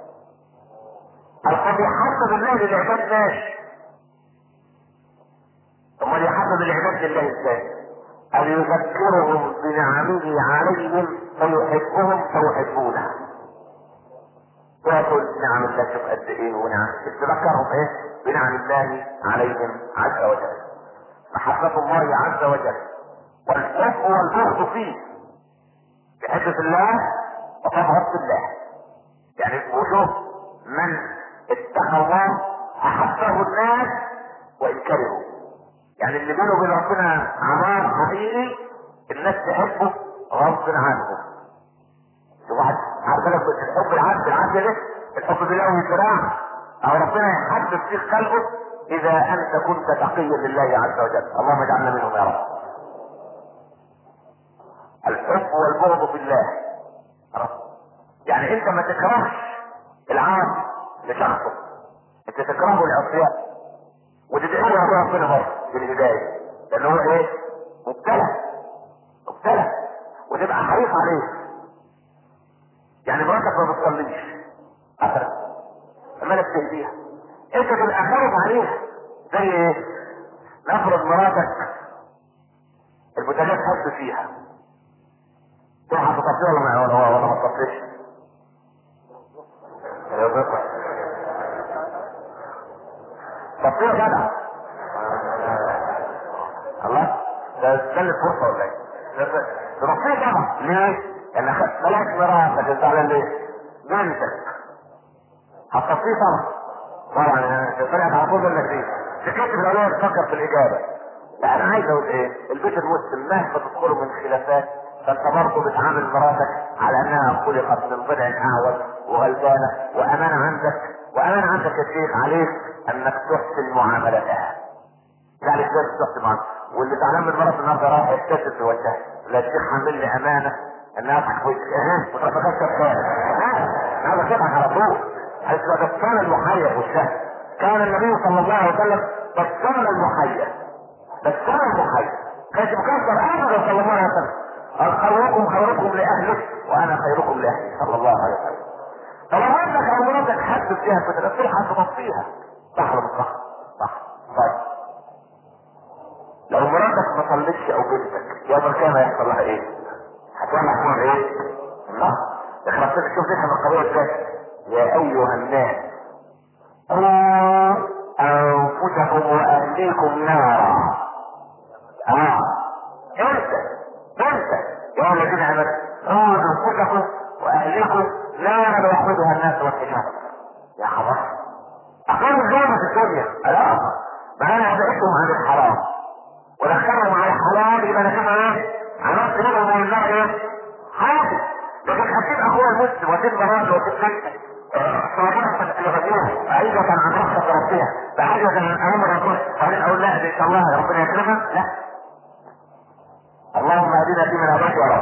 [SPEAKER 1] الذي يحبب الله للعباد ماشي، ثم يحبب العباد لله ازاي؟ ان يذكرهم بنعمه عليهم فيحبهم فيحبونه. ويقول نعم الله شوف قد ايه ونعم، تذكرهم ايه؟ بنعم الله عليهم عز وجل. محبة الله عز وجل والحب والبغض فيه، تحب في الله وتبغض في الله. يعني وشوف من اتقى الله احبه الناس وان كرهوا. يعني اللي بينه وبين ربنا عمار حقيقي الناس تحبه غصب عنه. واحد عارف لك الحب العبد العبد ده الحب بالله والكرام او ربنا يحبب في قلبه اذا انت كنت تقيا لله عز وجل. اللهم اجعلنا منهم يا رب. الحب والبغض في الله رب. يعني انت ما تكرهش العام لشخصه، انت تكرهه العصيان وتدعي له ربنا برضه بالهدايه، لان هو ايه؟ مبتلى مبتلى وتبقى حريص عليه. يعني مراتك ما بتصليش ابدا امالك تهديها، انت تبقى خايف عليها. زي ايه؟ نفرض مراتك البوتاجاز حط فيها، تروح هتطفيها ولا ولا ولا ما تطفيش؟ طفيها جدع. الله ده استنى الفرصه ولا ايه؟ تطفيها طبعا. ليه؟ لان ملاك مراتك انت على ليه؟ بنتك هتطفيه طبعا طبعا. طلعت على طول انك ايه؟ تكتب الاول تفكر في الاجابه. لا انا عايز اقول ايه؟ البيت المسلم مهما تدخله من خلافات فانت برضه بتعامل مراتك على انها خلقت من ضلع اعوج وغلبانه، وامانه عندك وامانه عندك يا شيخ عليك انك تحسن معاملتها. يعني ازاي تحسن معاملتها؟ واللي زعلان من مراته النهارده راح يكتشف في وجهها، لا الشيخ عامل لي امانه انها اضحك وجهك ها وتتكسر خير ها انا بضحك على طول. حيث بسام المحير والشهر كان النبي صلى الله عليه وسلم بسام المحير بسام المحير كانت مكسر ابدا صلى الله عليه وسلم. قال خيركم خيركم لاهله وانا خيركم لاهلي صلى الله عليه وسلم. فلو عندك او مراتك حد فيها فتنفسها هتطفيها صح ولا مش صح؟ صح. طيب لو مراتك ما صلتش او بنتك يا كان هيحصل لها ايه؟ هتعمل حوار ايه؟ الله اخرج كده شوف نفهم القضيه ازاي. يا ايها الناس قوا انفسكم واهليكم نارا. اه انت انت يا الذين امنوا قوا انفسكم واهليكم نارا ويقودها الناس والحجاره. يا حرام اقام الظلم في الدنيا الان ما انا ابعدهم عن الحرام ودخلهم على الحلال يبقى انا كمان ايه؟ عملت منهم من النار ايه؟ حاجه. لكن هتسيب اخويا المسلم وتسيب مراته وتسيب بنتك صراحه الغدوه بعيده عن رحمه ربنا بعيده عن امر ربنا وبعدين اقول لا ان شاء الله ربنا يكرمها؟ لا. اللهم اهدنا فيمن هديت يا رب.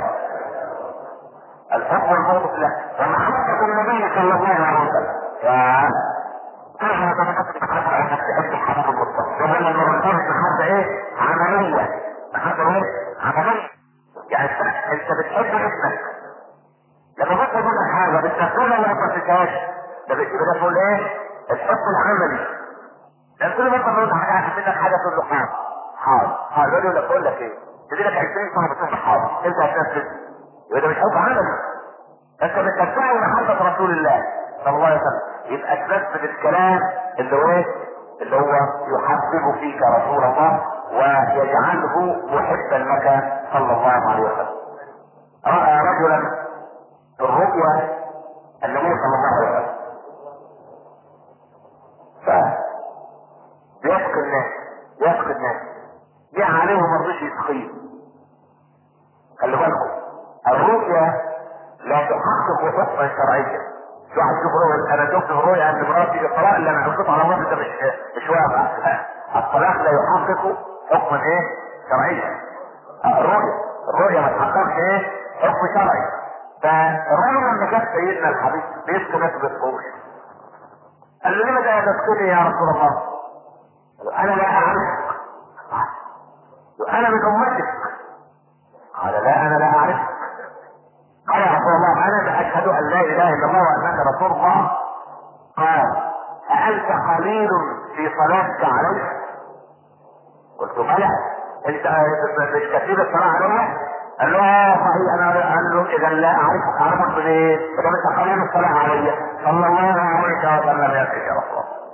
[SPEAKER 1] الحب والبغض في الله ومحبه النبي صلى الله عليه وسلم. يا انا تفكرت بحاجه عن تحب الحبيب المصطفى وهو لما بنقول محبه ايه؟ عمليه. محبه ايه؟ عمليه. يعني انت بتحب ابنك لما بطلب منك حاجه بتنفذها ولا ما بتنفذهاش؟ ده بيبقى تقول ايه؟ الحب العملي. لان كل ما انت بتقول حاجه عشان منك حاجه تقول له حاضر حاضر حاضر يقول لك اقول لك ايه؟ تدي لك عشرين سنه بتقول حاضر انت هتنفذ يبقى ده مش حب عملي. انت بتتبعه محبه رسول الله صلى الله عليه وسلم يبقى تنفذ الكلام اللي هو ايه؟ اللي هو يحبب فيك رسول الله ويجعله محبا لك صلى الله عليه وسلم. راى رجلا في الرؤيا النبي صلى الله عليه وسلم يسقي الناس يسقي الناس جه عليه وما رضيش يسقيه. خلي بالكم الرؤيا لا تحقق حكما شرعيا. في واحد يشوف رؤيا، انا شفت الرؤيا عند مراتي الطلاق اللي انا قلت على مراتي ده مش مش واقع. الطلاق لا يحقق حكما ايه شرعيا. الرؤيا الرؤيا ما تحققش ايه حكم شرعي. فالرؤيا لما كان سيدنا الحبيب بيسكن ناس بالفوش قال له لما ده تسكني يا رسول الله؟ انا لا اعرفك. انا من امتك. قال لا انا لا اعرفك. قال يا رسول الله انا اشهد ان لا اله الا الله وانك رسول الله. قال أأنت قليل في صلاتك عليه؟ قلت بلى. انت مش كثير الصلاة عليه؟ قال له اه صحيح. انا قال له اذا لا اعرفك اعرفك منين؟ اذا انت قليل الصلاة علي صلى الله عليه وسلم يا سيدي يا رسول الله.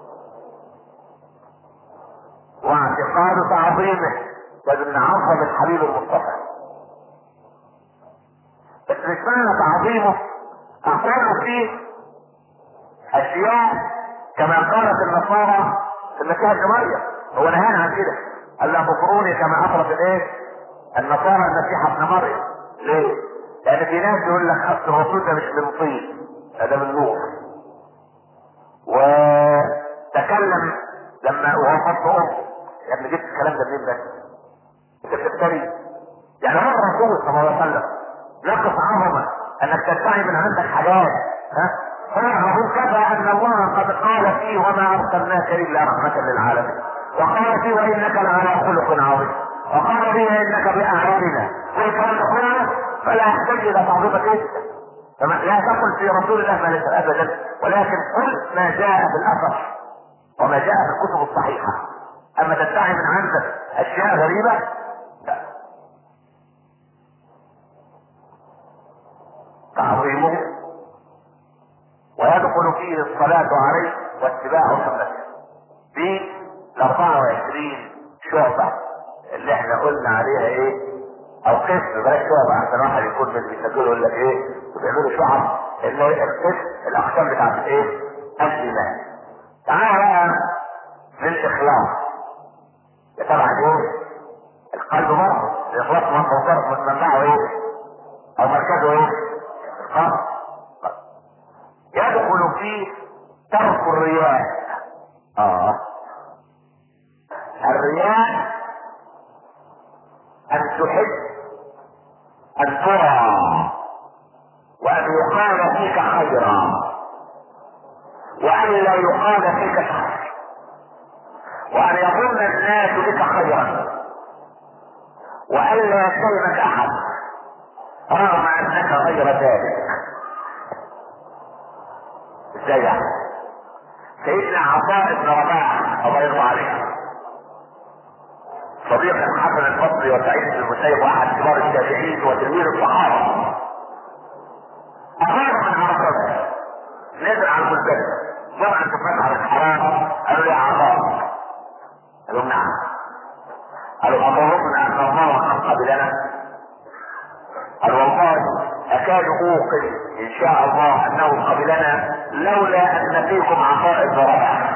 [SPEAKER 1] واعتقاد تعظيمه لازم نعظم الحبيب المصطفى. بس مش معنى تعظيمه اقول فيه اشياء كما قالت النصارى في المسيح ابن مريم. هو نهانا عن كده، قال لا تطروني كما اطرت الايه النصارى المسيح ابن مريم. ليه؟ لان في ناس يقول لك اصل الرسول ده مش من طين، ده من نور. وتكلم لما وصفت امه يا ابني جبت الكلام ده منين بس؟ انت بتفتري. يعني مر الرسول صلى الله عليه وسلم نقص عظمه انك تدعي من عندك حاجات. ها؟ فنعرف كفى ان الله قد قال فيه وما ارسلناك الا رحمه للعالمين، وقال فيه وانك لعلى خلق عظيم، وقال فيه انك باعيننا والكلام كله فلا يحتاج الى تعظيمك انت. لا تقل في رسول الله ما ليس ابدا، ولكن قل ما جاء في الاثر وما جاء في الكتب الصحيحه. اما تدعي من عندك اشياء غريبه لا. تعظيمه ويدخل فيه الصلاة عليه واتباع سنته. في الاربعة وعشرين شعبة اللي احنا قلنا عليها ايه او قسم بلاش شعبة احسن واحد يكون من اللي بيسجلوا يقول لك ايه وبيعملوا شعب اللي هي القسم الاقسام بتاعت الايه الايمان. تعالى بقى للاخلاص. طبعا ايه القلب مرض. الاخلاص مرض من منبعه ايه او مركزه ايه القلب. يدخل فيه ترك الرياء. اه الرياء ان تحب ان ترى وان يقال فيك خيرا وان لا يقال فيك شر وان يظن الناس بك خيرا وان لا يكلمك احد رغم انك غير ذلك. ازاي يعني؟ سيدنا عطاء بن رباح الله يرضى عليه صديق الحسن البصري وسعيد بن المسيب واحد كبار التابعين وتلميذ الصحابه أخذ من عرفات نزل على المزدلفة جمع الفتح على الحرام. قالوا لي عطاء. قالوا نعم. قالوا أظننا أن الله قد قبلنا. قال والله أكاد أوقن إن شاء الله أنه قبلنا لولا أن فيكم عطاء بن رباح.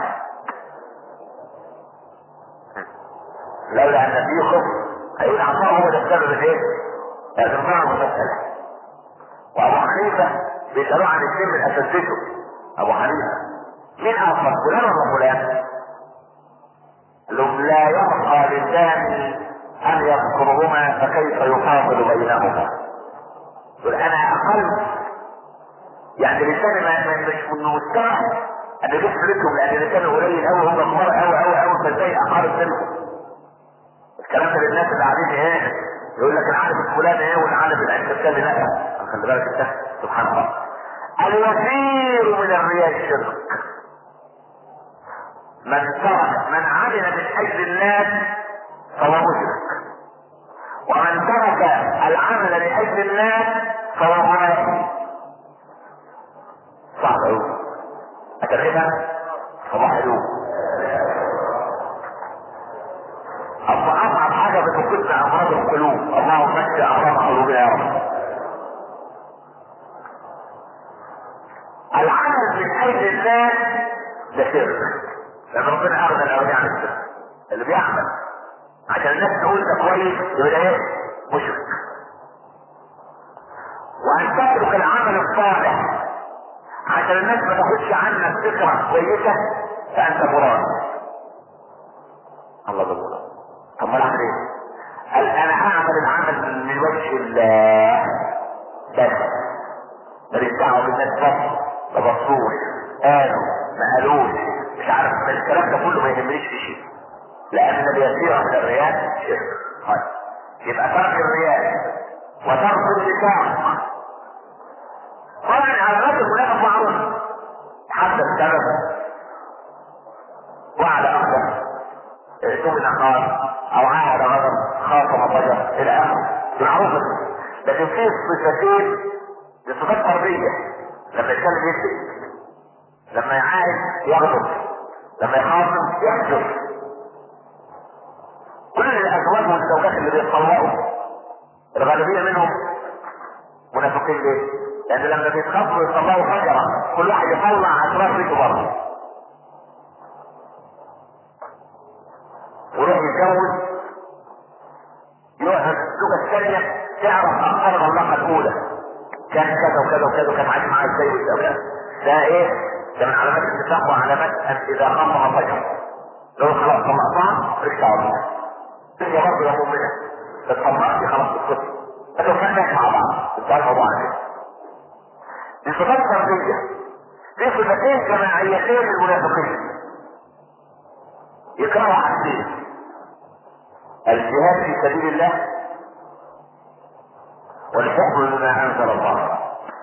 [SPEAKER 1] لولا أن فيكم أي العطاء هو ده السبب الإيه؟ الإرضاء المسألة. وأبو حنيفة بيسألوه عن اثنين من أساتذته. أبو حنيفة مين أفضل فلان ولا فلان؟ قال لهم لا يبقى لساني أن يذكرهما فكيف يفاضل بينهما. يقول أنا أقل يعني لساني ما مش من مستوى أنا جبت لكم لأن لساني قليل أوي هم كبار أوي أوي أوي فازاي أقارب منهم. الكلام ده للناس اللي قاعدين ايه يقول لك العالم الفلاني ايه والعالم العلم الثاني لا. خلي بالك انت سبحان الله. الوثير من الرياء الشرك. من ترك من عمل من اجل الناس فهو مشرك ومن ترك العمل لاجل الناس فهو مرائي. صعب اوي اتركها صباح اليوم. اصعب حاجه بتفقدنا امراض القلوب. اللهم اشف امراض قلوبنا يا رب. العمل من اجل الناس ده شرك لان ربنا اخذ الاوديع عن الشرك. عشان الناس تقول ده كويس يبقى ايه؟ مشرك. وان تترك العمل الصالح عشان الناس ما تاخدش عنك فكره كويسه فانت مراد. الله بالله. طب ما اعمل ايه؟ قال انا اعمل العمل من وجه الله بس، ماليش دعوه بالناس بس، ما بصوش قالوا ما قالوش مش عارف الكلام ده كله ما يهمنيش في شيء، لان اليسير من الرياء شرك. يبقى ترك الرياء وترك النفاق. طبعا علامات المنافق معروفه، حتى السبب وعلى اخر سمن قال او عاهد غضب خاصم فجر الى اخره معروفه. لكن في صفتين لصفات فرديه، لما يتكلم يكذب، لما يعاهد يغضب، لما يخاصم يحجر. كل الازواج والزوجات اللي بيتطلقوا الغالبيه منهم منافقين. ليه؟ لان لما بيتخاصموا يطلقوا فجرة، كل واحد يطلع اطراف بيته بره ويروح يتجوز، يروح الزوجة الثانية تعرف اخبار العلاقة الاولى كان كذا وكذا وكذا وكان عايش معاه ازاي وكذا. ده ايه؟ ده من علامات النفاق وعلامات ان اذا خاصم فجر لو خلاص طلقتها رجع عمرها. هي برضه يا مؤمنة اتطلقتي خلاص الكتب انتوا فاهمين مع بعض انتهى الموضوع عليه. دي صفات فردية. دي صفتين جماعيتين للمنافقين يكرهوا حاجتين: الجهاد في سبيل الله والحكم بما انزل الله.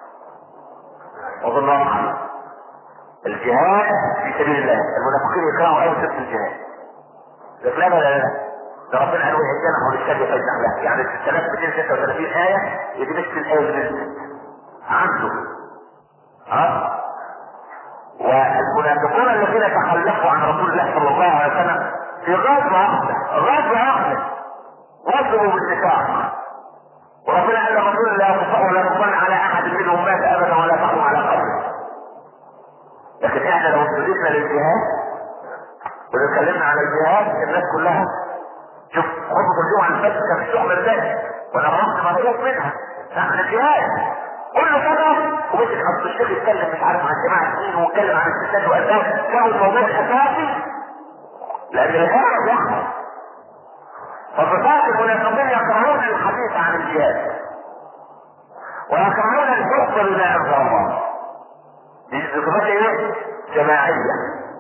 [SPEAKER 1] وظن الله الجهاد في سبيل الله، المنافقين يكرهوا اي صفة الجهاد. لكن لا لا لا ده ربنا قال ويهدنا وللشر فيزع له، يعني في ثلاث مئتين وستة وثلاثين آية يجي نفس الآية اللي نزلت عنده. ها؟ والمنافقون الذين تخلفوا عن رسول الله صلى الله عليه وسلم في غزوة واحدة، غزوة واحدة وصلوا بالنفاق. وربنا قال لرسول لا يقصر ولا يقصر على أحد منهم مات أبدا ولا تقوم على قبره. لكن احنا لو استضيفنا للجهاد ونتكلمنا على الجهاد الناس كلها شوف خطبة الجمعة اللي فاتت كان الشغل ازاي وانا رحت مريض منها. نحن الجهاد كله كده ومسك اصل الشيخ يتكلم مش عارف عن جماعة مين ويتكلم عن الستات وقدام كان الموضوع اساسي لان الغرض يحصل. فصفات المنافقين يكرهون الحديث عن الجهاد ويكرهون الحكم بما انزل الله. دي صفات ايه؟ جماعية.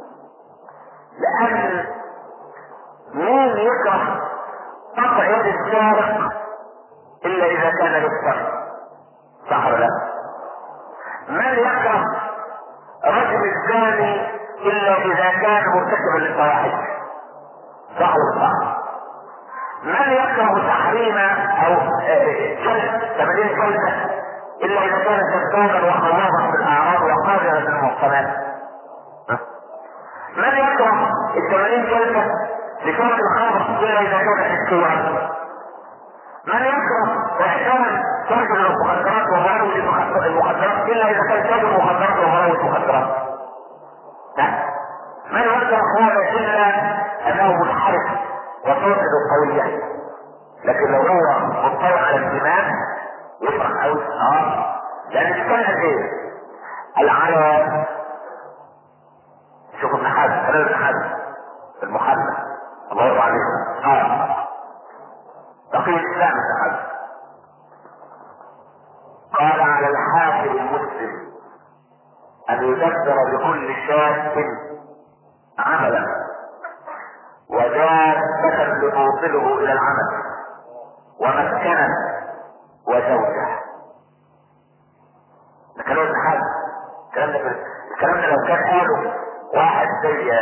[SPEAKER 1] لان مين يكره قطع يد السارق الا اذا كان للسرقة؟ صح ولا لا؟ من يكره رجل الزاني الا اذا كان مرتكبا للفواحش؟ صح ولا صح؟ من يكره تحريم او جلد ثمانين جلدة الا اذا كان كذابا وخواضا في الاعراض وقادرا في المحصنات؟ من يكره الثمانين جلدة لشرط الخمر الا اذا كان حسيا؟ من يكره احسان ترك المخدرات ومراوي المخدرات الا اذا كان تاجر المخدرات ومراوي المخدرات؟ لا. من يكره هذا الا انه منحرف وصوته قوية، لكن لو هو مطلع على الامام يفرح قوي. اه لان الكلمة ايه؟ العلى شوف ابن حزم كلام ابن حزم المحمد الله يرضى عليه قال تقي الاسلام ابن حزم قال على الحاكم المسلم ان يدبر لكل شاب عملا ودابة لتوصله الى العمل ومسكنا وزوجة. ده كلام ابن حزم. الكلام ده الكلام ده لو كان قاله واحد زي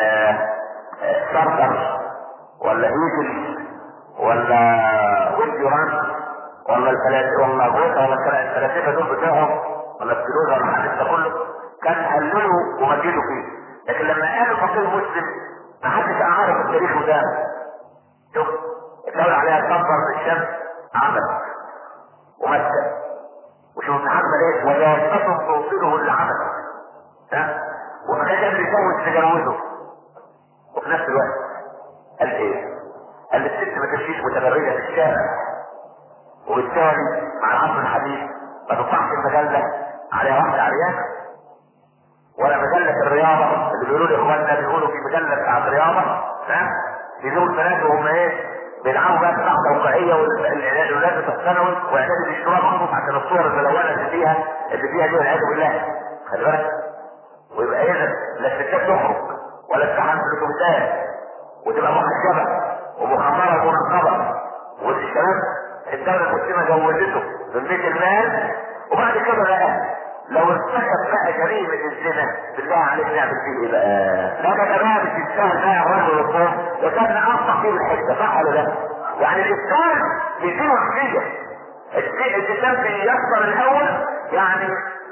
[SPEAKER 1] سرطر ولا ايجل ولا ويليوران ولا الفلاسفه ولا غوثة ولا الفلاسفه دول بتوعهم ولا السلوزة ولا الحديث ده كله كان قللوا ومجدوا فيه. لكن لما قالوا فقير مسلم ما حدش اعرف التاريخ ده. شوف الدولة عليها تنظر في الشمس عمل ومسكن. وشوف ابن حزم ايه؟ وياسة توصله للعمل. ها؟ وما كانش يتجوز تجوزه. وفي نفس الوقت قال ايه؟ قال الست ما تمشيش متبرجه في الشارع، وبالتالي مع العصر الحديث ما تطلعش المجله عليها واحده عريانه، ولا مجله الرياضه اللي بيقولوا لاخواننا بيقولوا في مجله بتاعت الرياضه ها يجيبوا البنات وهم ايه بيلعبوا بقى في لحظه واقعيه، والولاد في الثانوي واعداد الاشتراك مخصوص عشان الصور الملونه اللي فيها اللي فيها دي والعياذ بالله. خلي بالك. ويبقى اذا لا الستات تخرج ولا تستحمل في الاتوبيسات وتبقى محجبه ومخمره ومنقبه، والشباب الدوله المسلمه جوزته من بيت المال، وبعد كده بقى لو ارتكب بقى جريمه الزنا بالله عليك نعمل فيه ايه بقى؟ لا ده كمان مش يستاهل بقى الرجل والطفل، ده كان اقصى فيه الحته، صح ولا لا؟ يعني الاسلام بيديله حقيقه. الاسلام بييسر الاول يعني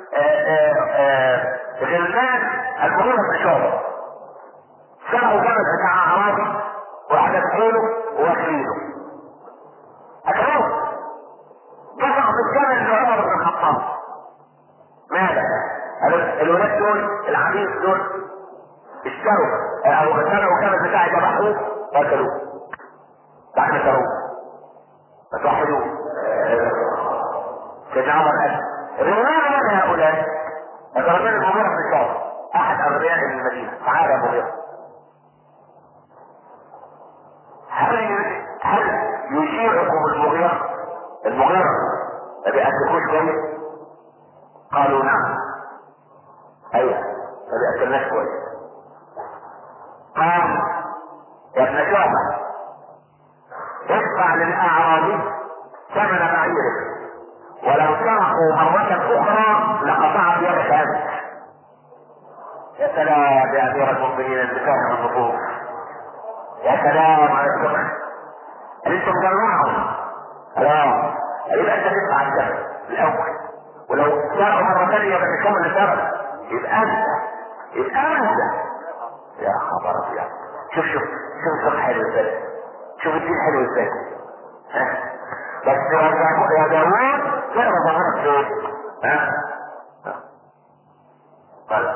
[SPEAKER 1] غلمان المرور بالاشاره سرقوا جبل بتاع اعراضي وعدد حيله ووكيله اكلوه دفع في الجبل لعمر بن الخطاب. ماذا؟ الولاد دول العبيد دول اشتروا او سرقوا الجبل بتاعي ذبحوه واكلوه بعد ما شروه فتوحدوه. سيدنا عمر قال رواية من هؤلاء ضربين المغيرة في الشعب احد اغنياء المدينة. تعالى يا مغيرة، هل هل يشيعكم المغيرة المغيرة ما بيأكلوش كويس؟ قالوا نعم. ايوه ما بيأكلناش كويس. قال يا ابن شعبة ادفع للأعرابي ثمن بعيرك، ولو سرقوا مرة أخرى لقطعت يدك أنت. يا سلام يا أمير المؤمنين اللي فاهم النفوس، يا سلام على السمع. أنتم جمعهم خلاص، يبقى أنت تدفع الثمن الأول، ولو سرقوا مرة ثانية بتكمل الثمن يبقى أنت يبقى أنت. يا خبر أبيض. شوف شوف شوف الفقه حلو ازاي، شوف الدين حلو ازاي. بس يا داوود تقرا ظهرك فين؟ ها؟ طيب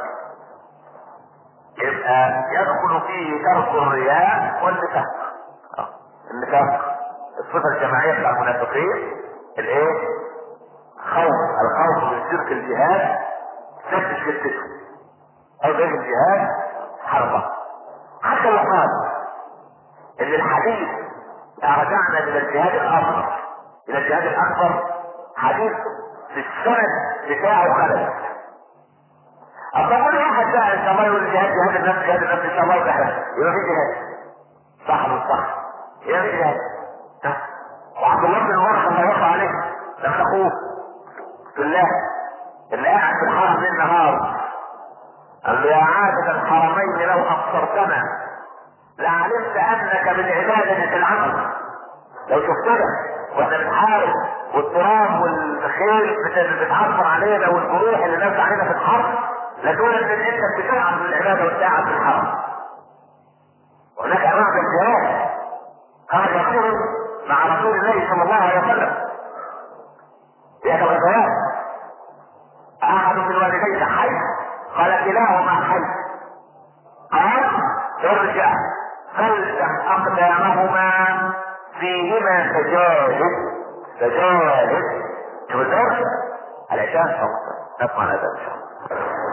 [SPEAKER 1] يبقى يدخل فيه ترك الرياء والنفاق. النفاق الصفة الجماعية بتاع المنافقين الايه؟ خوف الخوف من شرك الجهاد سد شركته او غير الجهاد حربه. حتى يقال ان الحديث رجعنا من الجهاد الاصغر الى الجهاد الاكبر حديث في السند بتاعه خلل. اما كل واحد بقى ان شاء الله يقول الجهاد جهاد النفس جهاد النفس ان شاء الله وكذا يبقى في جهاد صح ولا صح؟ يبقى في جهاد. وعبد الله بن عمر الله يرضى عليه لما اخوه في الله اللي قاعد في الحرم ليل نهار قال له يا عابد الحرمين لو ابصرتنا لعلمت انك من عبادة العمل. لو شفتنا واحنا بنحارب والتراب والخيل بتحصر علينا والجروح اللي نازله علينا في الحرب لتقول ان انت بتلعب من العباده والساعه في الحرب. وهناك انواع من الجهاد كان يقول مع رسول الله صلى الله عليه وسلم في هذا الغزوات احد من والديك حي؟ قال كلاهما حي. قال ارجع فالزم اقدامهما فيهما تجاهد تجاهد شو الدرس علشان فقط نسمع هذا ان شاء الله.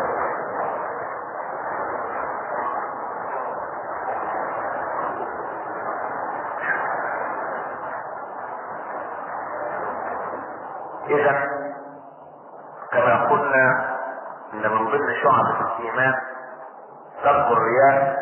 [SPEAKER 1] اذا كما قلنا ان من ضمن شعب الايمان ترك الرياء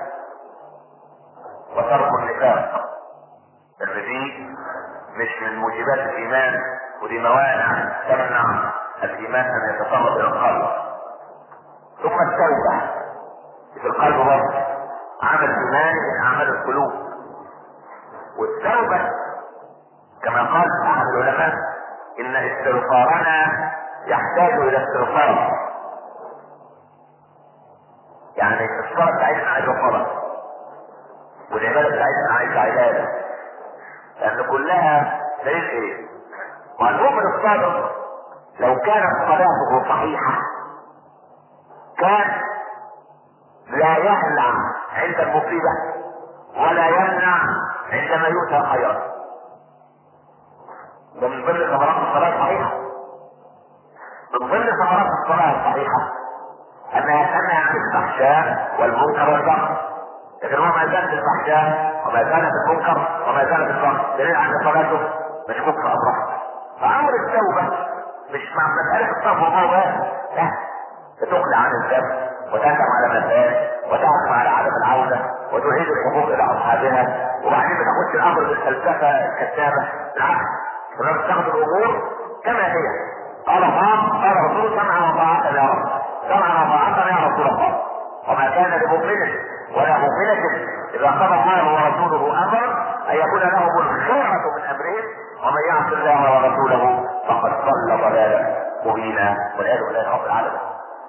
[SPEAKER 1] وترك النفاق. الرديء مش من موجبات الايمان، ودي موانع تمنع الايمان ان يتطرق الى القلب. ثم التوبه في القلب برضه عمل ايماني من اعمال القلوب. والتوبه كما قال احد العلماء ان استغفارنا يحتاج الى استغفار. يعني الصلاه بتاعتنا عايزه صلاه والعباده بتاعتنا عايزه عباده، لان كلها دليل ايه؟ والمؤمن الصادق لو كانت صلاته صحيحه كان لا يهلع عند المصيبه ولا يمنع عند كما يؤتى خيرا. ومن ضمن ثمرات الصلاة الصحيحة من ضمن ثمرات الصلاة الصحيحة انها تنهى عن الفحشاء والمنكر والبغي. لكن هو ما زال في الفحشاء وما زال في المنكر وما زال في البغي، دليل على صلاته مشكوك في امرها. فامر التوبة مش مع مسألة الصبر وهو لا، تقلع عن الذنب وتندم على ما فات وتعزم على عدم العودة وتعيد الحقوق الى اصحابها، وبعدين ما تاخدش الامر بالفلسفة الكذابة. بالعكس، ولما تاخد الامور كما هي. قال الله قال رسول سمعا وطاعة يا رب، سمعا وطاعة يا رسول الله. وما كان لمؤمن ولا مؤمنة اذا قضى الله ورسوله امرا ان يكون لهم الخيرة من امرهم، ومن يعص الله ورسوله فقد ضل ضلالا مبينا، والعياذ بالله رب العالمين.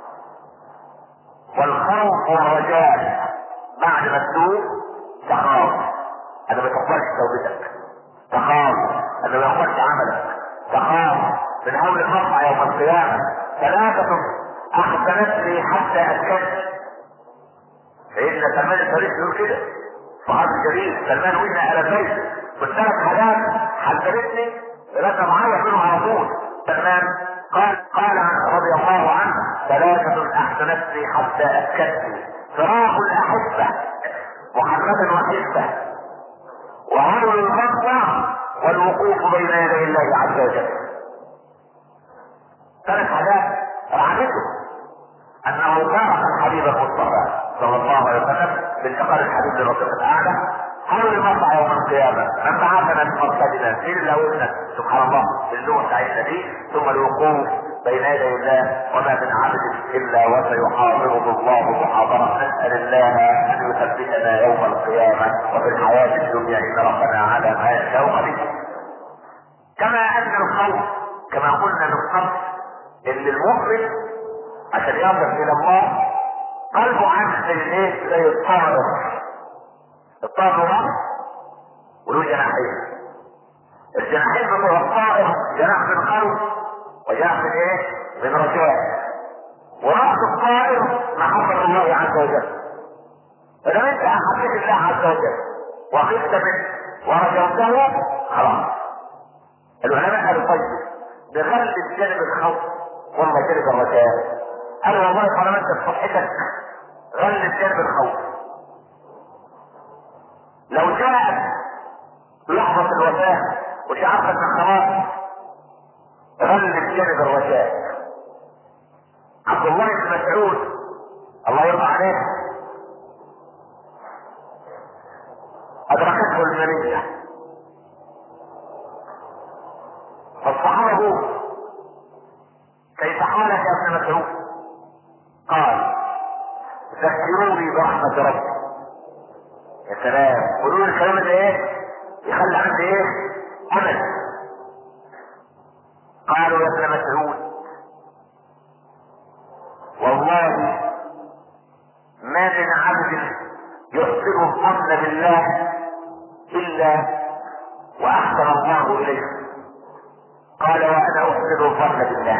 [SPEAKER 1] والخوف والرجاء بعد ما تتوب تخاف ان ما تقبلش توبتك، تخاف ان ما يقبلش عملك، تخاف من هول المرفع يوم القيامة. ثلاثة احسنتني حتى اسكت. سيدنا سلمان الفارسي يقول كده صحابي الجليل سلمان وإنا على البيت، والثلاث حاجات حذرتني ثلاثة معايا منهم على طول. سلمان قال قال رضي الله عنه ثلاثة احسنتني حتى اسكتني: فراق الاحبة محمدا وحبه، وهول المقطع، والوقوف بين يدي الله عز وجل. ثلاث حاجات رعبته انه فارق الحبيب المصطفى صلى الله عليه وسلم بانتقال الحبيب للرفيق الاعلى. هول المقطع يوم القيامه: من بعثنا من مرصدنا الا وزنا سبحان الله باللغه بتاعتنا دي، ثم الوقوف بين يدي الله: وما من عبد الا وسيحاضره الله محاضره. نسال الله ان يثبتنا يوم القيامه وفي الحياه الدنيا ان ربنا على ما يشاء قدير. كما ان الخوف كما قلنا بالصبر ان المؤمن عشان يصل الى الله قلبه عامل زي الايه؟ زي الطائر. الطائر ده وله جناحين، الجناحين بتوع الطائر جناح من قلب وجناح من ايه؟ من رجاء. ورأس الطائر محبة الله عز وجل. فلما انت احبيت الله عز وجل وخفت منه ورجوته خلاص. العلماء قالوا طيب بغلب جانب الخوف والله جانب الرجاء. قالوا والله طالما انت في صحتك غلب جانب الخوف. لو جاءت لحظة الوفاة وشعرت انك خلاص غلب جانب الرجاء. عبد الله بن مسعود الله يرضى عليه ادركته المنية، فالصحابة كيف حالك يا ابن مسعود؟ قال ذكروني برحمة ربي. يا سلام، قولوا لي الكلام ده ايه؟ يخلي عندي ايه؟ امل. قالوا يا ابن مسعود والله ما من عبد يحسن الظن بالله الا واحسن الله اليه. قال وانا احسن الظن بالله.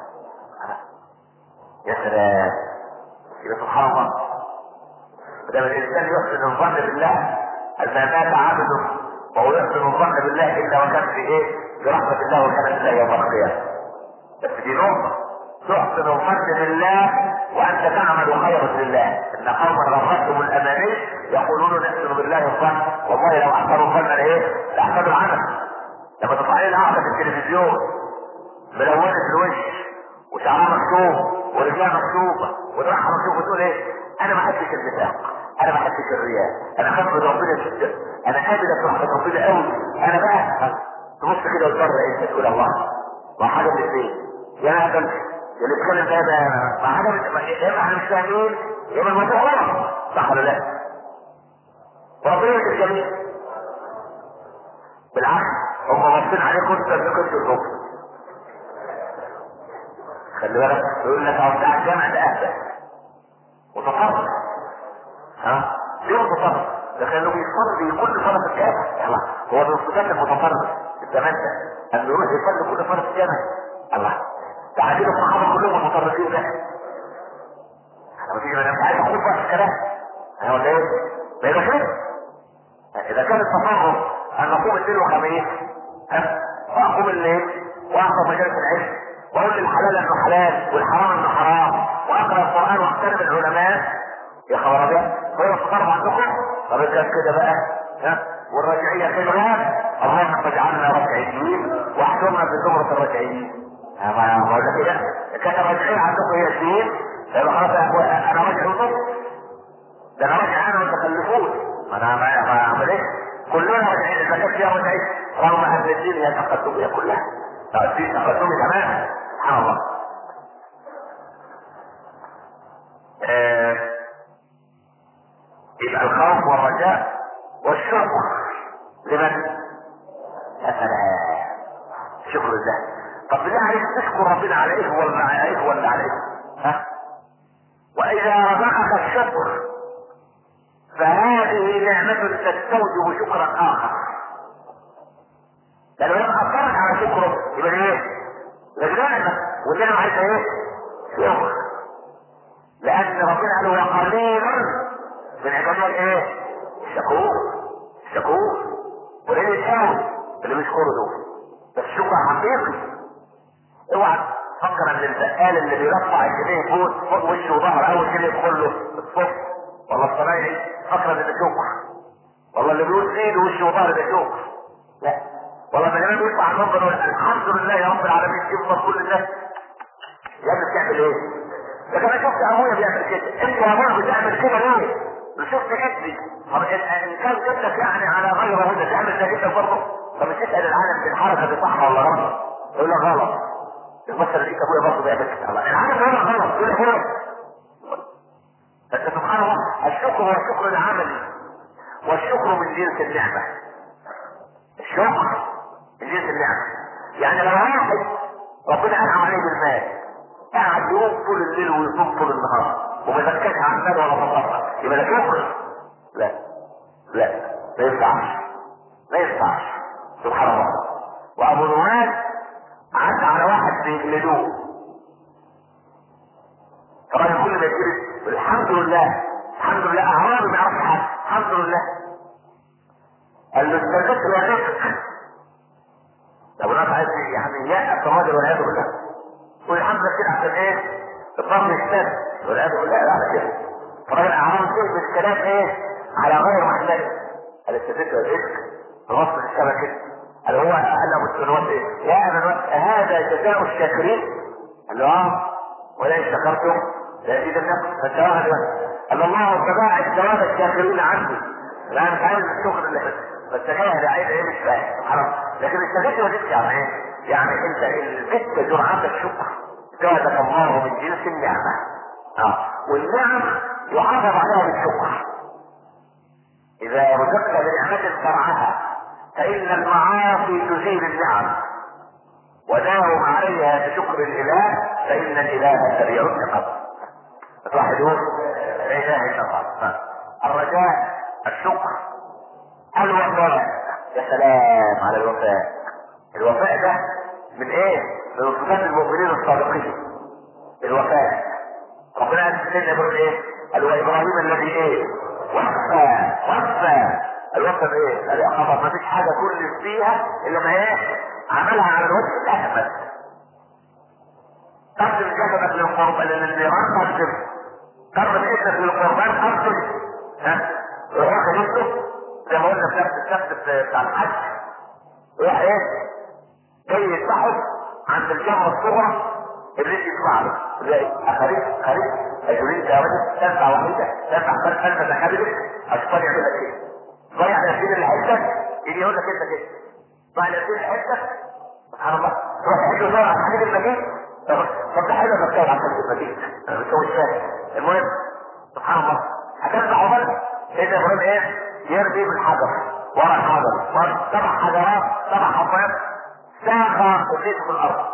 [SPEAKER 1] يا سلام، يبقى سبحان الله لما الانسان يحسن الظن بالله ما مات عبد وهو يحسن الظن بالله الا وكان في ايه؟ برحمة الله وكان الله يوم القيامة. بس دي نقطة، تحسن الظن بالله وانت تعمل خيرا لله. ان قوما غرتهم الاماني يقولون نحسن بالله الظن، والله لو احسنوا الظن لايه؟ لاحسنوا العمل. لما تطلعي القعده في التلفزيون ملونه في الوش وشعرها مكتوب ورجلها مكتوبه ودراعها مكتوب وتقول ايه؟ انا ما احبش النفاق، انا ما احبش الرياء، انا خاف من ربنا جدا، انا قابل برحمه ربنا قوي، انا بقى تبص كده وتبرر انت تقول الله ما حاجه من الاثنين. يا هذا اللي بيتكلم ده ده ما حاجه من يا اما احنا مش فاهمين يا اما الموضوع غلط، صح ولا لا؟ ربنا الجميل بالعكس هم باصين عليكم انت بكل الركن. خلي بالك يقول لك او بتاع الجامع ده اهدى متطرف. ها؟ ليه متطرف؟ ده كانوا بيصلي كل صلاه في الجامع. الله، هو من صفات المتطرف الزمان ده انه يروح يصلي كل صلاه في الجامع. الله، تعالوا الصحابه كلهم متطرفين ده. انا مش انا مش عايز اقول بقى الكلام انا ولا ايه؟ ما يبقى كده اذا كان التصرف ان نقوم الليل وخميس ها واقوم الليل واحضر مجالس العلم واقول للحلال انه حلال والحرام انه حرام واقرا القران واحترم العلماء، يا خبر ابيض هو التصرف عندكم؟ طب اذا كان كده بقى ها والرجعيه خيرها اللهم اجعلنا رجعيين واحشرنا في زمره الرجعيين. ما بقول لك كده كانت الرجعيه عندكم هي الدين يبقى خلاص انا راجع ونص، ده انا راجع انا والمخلفون، انا ما اعمل ايه؟ كلنا راجعين اذا كانت فيها رجعيه رغم ان الدين هي تقدميه كلها، الدين تقدمي تماما سبحان الله. يبقى آه الخوف والرجاء والشكر لمن؟ يا سلام شكر الله. طب بالله عليك تشكر ربنا على ايه ولا على ايه ولا على ايه؟ ها؟ واذا رزقك الشكر فهذه نعمة تستوجب شكرا اخر. لانه لما اثرت على شكره يبقى ايه؟ نعمة والنعمة عايزة ايه؟ شكر. لان ربنا قال وقليل من عبادنا ايه؟ الشكور. الشكور قليل الشكر اللي بيشكروا دول بس شكر حقيقي. اوعى تفكر ان البقال اللي بيرفع الجنيه فوق فوق وشه وظهر اول جنيه يدخل له الصبح والله الصنايعي فكر ان ده شكر، والله اللي بيقول ايده وشه وظهر ده شكر. لا والله ما جاي بيطلع على المنبر الحمد لله يا رب العالمين يفضل كل الناس يا ابني بتعمل ايه؟ لكن انا شفت ابويا بيعمل كده، انت يا ابويا بتعمل كده ليه؟ شفت جدي طب ان كان جدك يعني على غير هدى تعمل زي جدك برضه؟ طب تسال العالم في الحركه دي صح ولا غلط؟ يقول لك غلط. المثل اللي ابويا برضه بيعمل كده العالم يقول لك غلط يقول لك غلط. بس سبحان الله الشكر هو الشكر العملي والشكر من جنس النعمه. الشكر من جنس النعمه يعني لو واحد ربنا انعم عليه بالمال قاعد يوم طول الليل ويصوم طول النهار وما ذكرش عن مال ولا تصرف يبقى ده شكر؟ لا لا ما ينفعش ما ينفعش سبحان الله. وابو نواس عدى على واحد بيجلدوه طبعا كل ما يجلد الحمد لله الحمد لله اعرابي ما يعرفش حد الحمد لله قال له استاذك يا رزق. ابو نواس عايز يعني يأس الراجل والعياذ بالله والحمد لله كده عشان ايه؟ الضرب يشتد والعياذ بالله على كده. فالراجل اعرابي فيه بالكلام ايه؟ على غير محمد. قال استاذك يا رزق بغصب الشبكه كده. قال هو قال له ابو النواس ايه؟ يا ابا النواس هذا جزاء الشاكرين؟ قال له اه ولئن شكرتم لازيدنكم. فالجواب قال الله تباعد ثواب الشاكرين عني. لا مش عايز الشكر اللي بس تجاهل عايز ايه مش فاهم حرام. لكن الشاكر وديك يعني ايه؟ يعني انت البت جرعات الشكر زادك الله من جنس النعمه. اه والنعم يحافظ عليها بالشكر. اذا رزقت بنعمه فرعها فان المعاصي تزيل النعم وداوم عليها بشكر الاله فان الاله سريع العقاب. توحدون لا اله الا الله. الرجاء الشكر الوفاء. يا سلام على الوفاء. الوفاء ده من ايه؟ من صفات المؤمنين الصادقين. الوفاء ربنا قال سيدنا ابراهيم ايه؟ قال وابراهيم الذي ايه؟ وفى وفى. الوفاء بايه؟ قال يا خبر ما فيش حاجه كل فيها الا ما ايه؟ عملها على الوجه الاحمد. قدم جسدك للقربان للنيران قدم قرب ابنك للقربان قدم ها؟ روح خليته زي ما قلنا في نفس السبت بتاع الحج روح ايه؟ جاي يذبحه عند الجمره الصغرى الريش يطلع له زي خريف خريف اجرين كامل تنفع وحيده تنفع فرق كلمه تحدث اشطر يعمل لك ايه؟ ضيع الاسئله اللي حدك يجي يقول لك انت كده ضيع الاسئله اللي حدك سبحان الله روح حج وصور على الحديد المجيد. طب ده حلو انك تقعد على الحديد المجيد انا مش مش فاهم. المهم سبحان الله هتنفع عمر سيدنا ابراهيم ايه؟ يرمي بالحجر ورا الحجر ورا سبع حجرات سبع حصيات ساخه وزيت في الارض.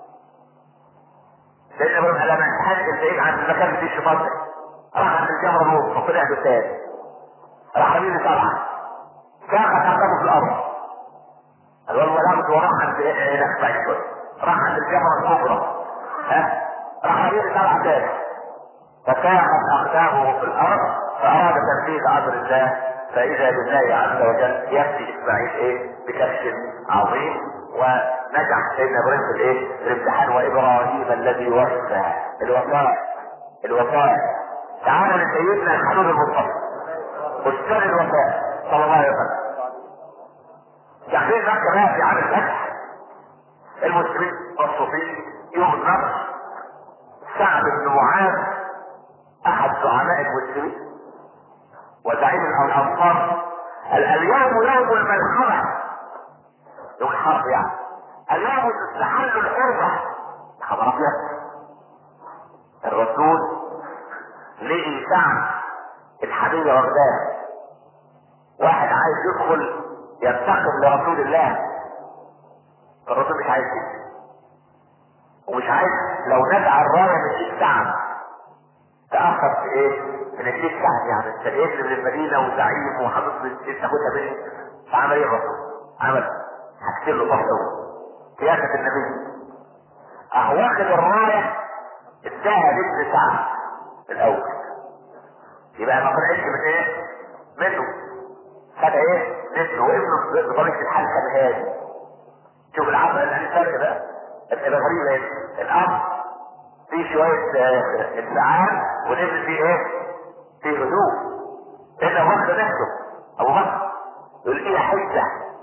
[SPEAKER 1] سيدنا ابراهيم قال انا هنقل بعيد عن المكان اللي فيه الشيطان ده راح عند الجمره نور وطلع له تاني راح رميله سبعه ساخه تعقبه في الارض. قال والله لا وراح عند هناك بعيد شويه راح عند الجمره الكبرى ها راح رميله سبعه تاني فساخت اقدامه في الارض فاراد تنفيذ امر الله فاذا بالله عز وجل ياتي اسماعيل ايه بكبش عظيم، ونجح سيدنا ابراهيم في الايه الامتحان. وابراهيم الذي وفى الوفاء الوفاء تعالى لسيدنا الحبيب المصطفى استاذ الوفاء صلى الله عليه وسلم. تحديد مكه بقى في عام الفتح المسلمين مبسوطين يوم النصر. سعد بن معاذ احد زعماء المسلمين وزعيم الانصار قال اليوم يوم الملحمه، يوم الحرب يعني، اليوم تستحل الحرمه. خبر ابيض. الرسول لقي سعد الحبيب وردان، واحد عايز يدخل ينتقم لرسول الله، الرسول مش عايز كده، ومش عايز لو نزع الرايه من ايد سعد تاخر في ايه؟ من ايد سعد، يعني انت ايه من المدينه وزعيم وحاطط لي تاخدها مني. فعمل ايه الرسول؟ عمل هكتب له ضغطه سياسه النبي، اهو واخد الرايه اداها لابن سعد الاول، يبقى ما طلعتش من ايه؟ منه، خد ايه؟ منه، وابنه بطريقه الحال كان هادي. شوف العقل الانسان بقى الغريبه ايه؟ الاب فيه شويه انفعال والابن فيه ايه؟ فيه هدوء. اذا واخد نفسه ابو بكر يقول ايه حجه،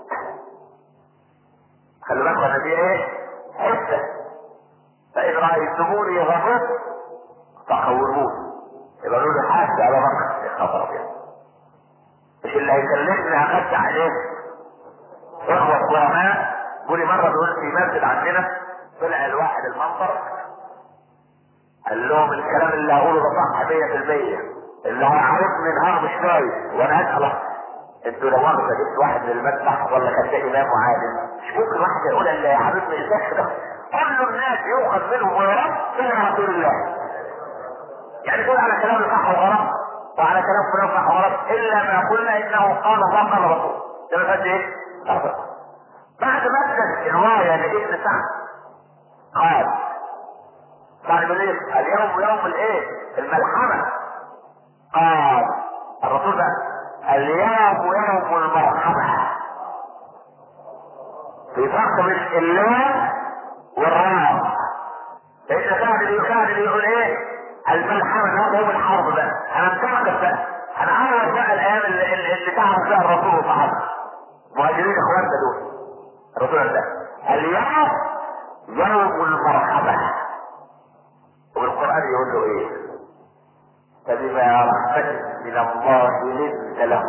[SPEAKER 1] خلي بالكم انا دي ايه؟ حجه. فإن رأيتموني غضبت فخوروني، يبقى نقول له حاسس على بكر. يا خبر ابيض، مش اللي هيكلمني هخدع عليه. اخوة كرماء قولي مرة بيقول في مسجد عندنا طلع الواحد المنظر قال لهم الكلام اللي هقوله ده صح مية في المية، اللي هيعرفني النهار مش كويس وانا اسأله انتوا لو واخد جبت واحد من المسبح ولا كان ده امام وعالم، مش ممكن واحد يقول اللي يعرفني الشيخ ده كل الناس يؤخذ منهم ويرد الا رسول الله. يعني تقول على كلام صح وغلط وعلى كلام فلان صح وغلط الا ما قلنا انه قال الله قال رسول. ده ما فات ايه؟ بعد ما ادت الروايه لابن سعد قال سعد بن ايه؟ اليوم يوم الايه؟ الملحمه. قال الرسول بقى اليوم يوم المرحمه، في فرق بين اللام والراء. لان سعد اللي يكاد اللي يقول ايه؟ الملحمه ده يوم الحرب بقى. انا متوقف بقى، انا اعرف بقى الايام اللي, اللي تعرف فيها الرسول وصحابه مهاجرين اخواننا دول. الرسول قال اليوم يوم المرحمه، والقران يقول له ايه؟ فبما رحمة من الله لنت له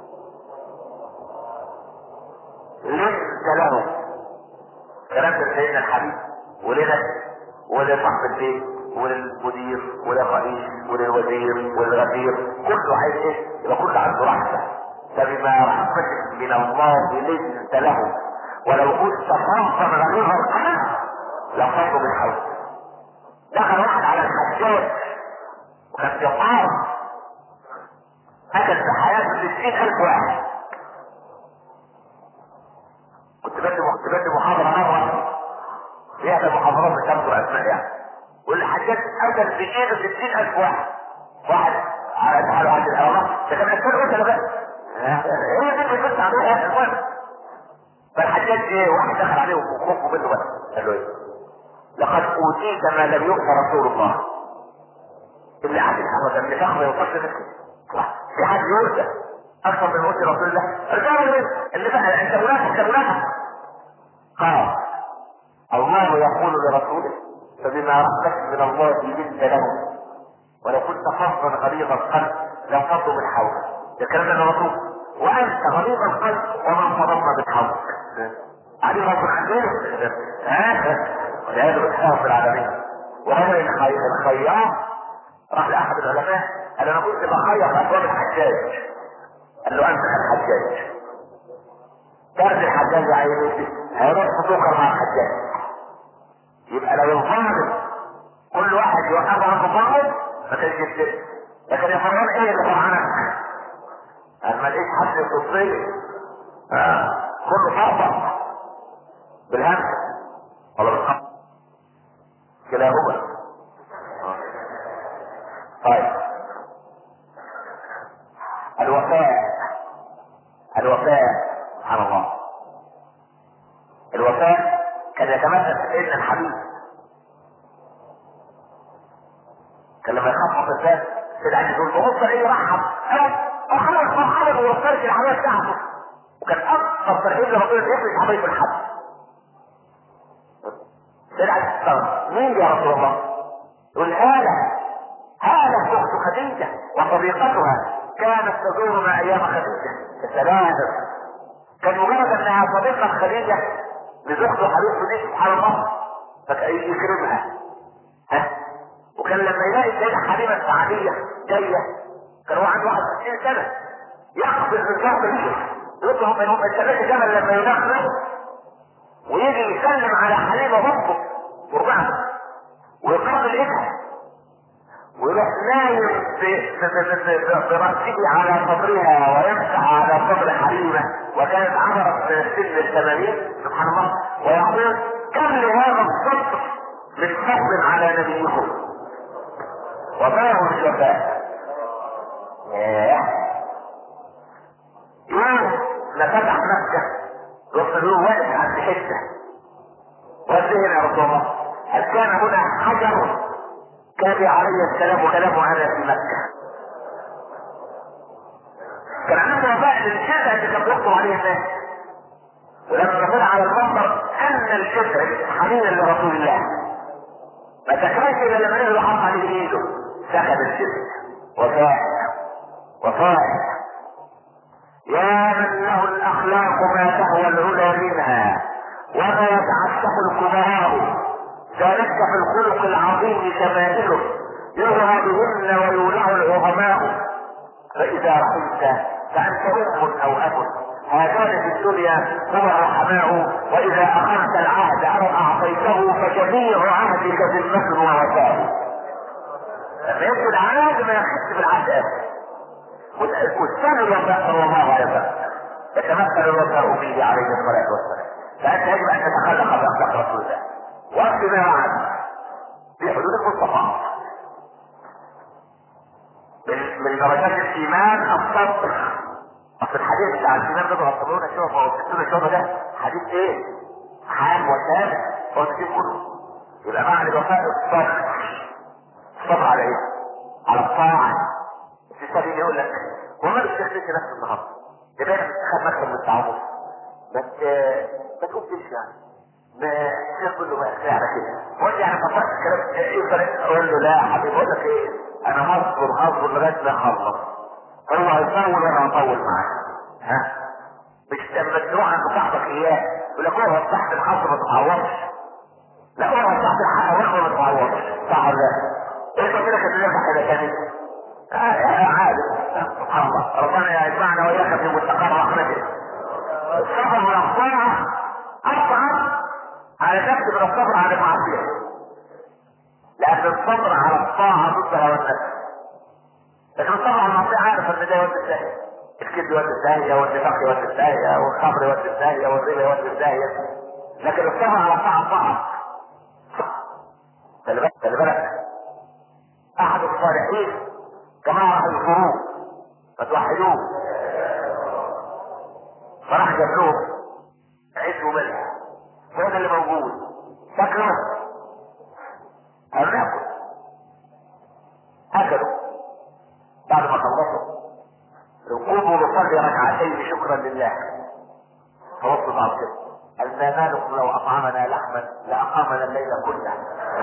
[SPEAKER 1] لنت له كلام سيدنا الحبيب ولنا ولصاحب البيت وللمدير وللرئيس وللوزير وللغفير، كله عايز ايه؟ يبقى كله عنده رحمة. فبما رحمة من الله لنت له ولو كنت فظا غليظ القلب لفضوا من حولك. دخل واحد على الحجاج وكان في حار اكل في حياته ستين الف واحد. كنت بدي كنت بدي محاضرة مرة في احدى المحاضرات بتذكر اسماء يعني، والحجاج اكل في ايده ستين الف واحد. واحد على حاله عند الاغراض ده كان اكثر قلت بقى ايه اللي بس عليه المهم. فالحجاج ايه؟ واحد دخل عليه وخوفه منه بس قال له ايه؟ لقد اوتيت ما لم يؤت رسول الله. اللي عاد الحوض اللي فخر يوصل نفسه في حد يرجع اكثر من موت رسول الله. ارجعوا ليه؟ اللي بقى انت منافق انت منافق. قال الله يقول لرسوله فبما رحمة من الله لنت له ولو كنت فظا غليظ القلب لانفضوا من حولك. ده كلام من الرسول، وانت غليظ القلب وما انفضضنا من حولك. عليه رب العالمين ها والعياذ بالله رب العالمين. وهذا الخياط راح لاحد العلماء قال انا كنت بخيط ابواب الحجاج. قال له انت الحجاج تعرف الحجاج يا عيني هيروح سوقا مع الحجاج. يبقى لو الظالم كل واحد يوقف عنه ظالم ما كانش يكتب، لكن يا فرعون ايه اللي فرعانك؟ قال ما لقيت حد يصدق اه كله فرصه بالهمس ولا بالخط كلاهما. طيب الوفاء يتمثل في سيدنا الحبيب. كان لما يخاف من الناس كده عايز يقول بص ايه يرحب او محمد مرحبا ويختارش العمليه بتاعته. وكان اكثر ترحيب لما كنا يخرج عمليه الحب. سيدنا عايز تستغرب مين يا رسول الله؟ يقول هاله هاله اخت خديجه وصديقتها كانت تزورنا ايام خديجه. السلام. كان مجرد انها صديقه خديجه لزوجته حبيبته دي سبحان الله فيكرمها. ها؟ وكان لما يلاقي السيدة حليمة السعدية جاية كان هو عنده واحد وستين سنة يقفز من ظهر رجله يقول هم هم السباك جمل لما يدخل ويجي يسلم على حليمة بطه وربعها ويقبل ايدها ويروح نايم برأسه على صدرها ويمسح على صدر حليمة وكانت عبرت من السن الثمانين سبحان الله ويقول كم لهذا الصدر من فضل على نبيكم وما هو الشفاء. يوم ما فتح مكة رسلوه واقف عند حتة وانتهينا يا رسول الله هل كان هنا حجر كان عليه السلام وكلامه انا في مكة. كان عنده وفاء للشفاء اللي كان بيخطب عليه الناس ولما نقول على المنبر ان الشفاء حنينا لرسول الله ما تكرهش الا لما نزل حط عليه ايده سخن الشرك وفاء وفاء يا من له الاخلاق ما تهوى العلا منها وما يتعشق الكبراء ذلك في الخلق العظيم شمائله يرعى بهن ويولع العظماء فاذا رحمت فانت ام او اب هذان في الدنيا هو الرحماء واذا اخذت العهد او اعطيته فجميع عهدك ذمه ووفاء. لما يبدو العهد ما يخص بالعهد والثاني الوفاء صلى الله عليه وسلم يتمثل الوفاء به عليه الصلاه والسلام. فانت يجب ان تتخلق باخلاق رسول الله وأنت ما وعد في حدود المستطاع. من, من درجات الايمان الصبر. اصل الحديث بتاع الامام ده غطلونا شوفه او ستون شوفه ده حديث ايه؟ حام وشاب هو تجيب كله. يبقى معنى الوفاء الصبر. الصبر على ايه؟ على الطاعه. في سبيل يقول لك وما بتشتكي نفس النهارده يبقى انت بتخاف مكتب من التعامل بس ما تقوم تمشي يعني ما تقول له بقى على كده وانت يعني فكرت الكلام ايه فرق اقول له لا يا حبيبي اقول لك ايه انا هصبر هصبر لغايه ما اخلص هو هيطول وانا هطول معاه. ها مش لما تروح عند صاحبك اياه يقول لك اقعد تحت الحظ ما تتعوضش لا اقعد تحت الحظ ما تتعوضش صح ولا لا؟ انت كده كده تنفع كده كده اه عادي سبحان الله ربنا يجمعنا واياك في مستقر رحمته. الصبر من الطاعه اصعب على نفس من الصبر على المعصيه لان الصبر على الطاعه ضد هوى النفس لكن الصبر على المعصيه عارف ان ده يودي الداهيه الكذب يودي الداهيه والنفاق يودي الداهيه والخمر يودي الداهيه والربا يودي الداهيه لكن الصبر على الطاعه صعب. خلي بالك خلي بالك احد الصالحين جماعه الفروق فتوحدوه فراح جاب لهم عيش وملح هو ده اللي موجود فاكره قال ناكل اكلوا بعد ما خلصوا قوموا نصلي ركعتين شكرا لله فوصلوا بعض كده قال ما مالكم لو اطعمنا لحما لاقامنا الليل كله.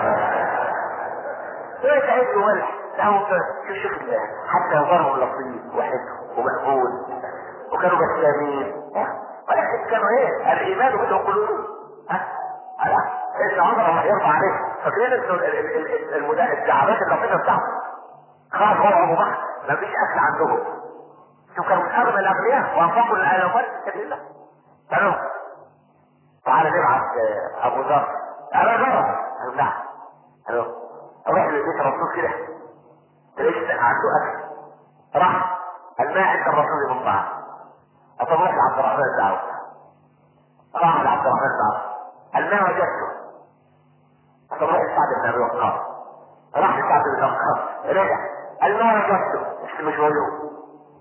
[SPEAKER 1] ايه عيش وملح له شوف شوف الله حتى يظهروا لطيف وحلو ومقبول وكانوا بسلامين ولكن كانوا ايه الايمان بدهم قلوبهم. ها لا ابن عمر الله يرضى عليه فاكرين انه الدعوات اللطيفه بتاعته خاف هو ابو بكر ما فيش اكل عندهم شوف كانوا من اغنى الاغنياء وانفقوا الالوان في سبيل الله. قالوا تعالى نبعث ابو ذر انا ذر قالوا نعم قالوا اروح لبيت الرسول كده تلاقيش عنده اكل راح الماء عند الرسول من بعض أتروح لعبد الرحمن بن عوف راح لعبد الرحمن بن عوف الماء وجدته أتروح لسعد بن أبي وقاص راح لسعد بن أبي وقاص رجع الماء وجدته مش مش وجوه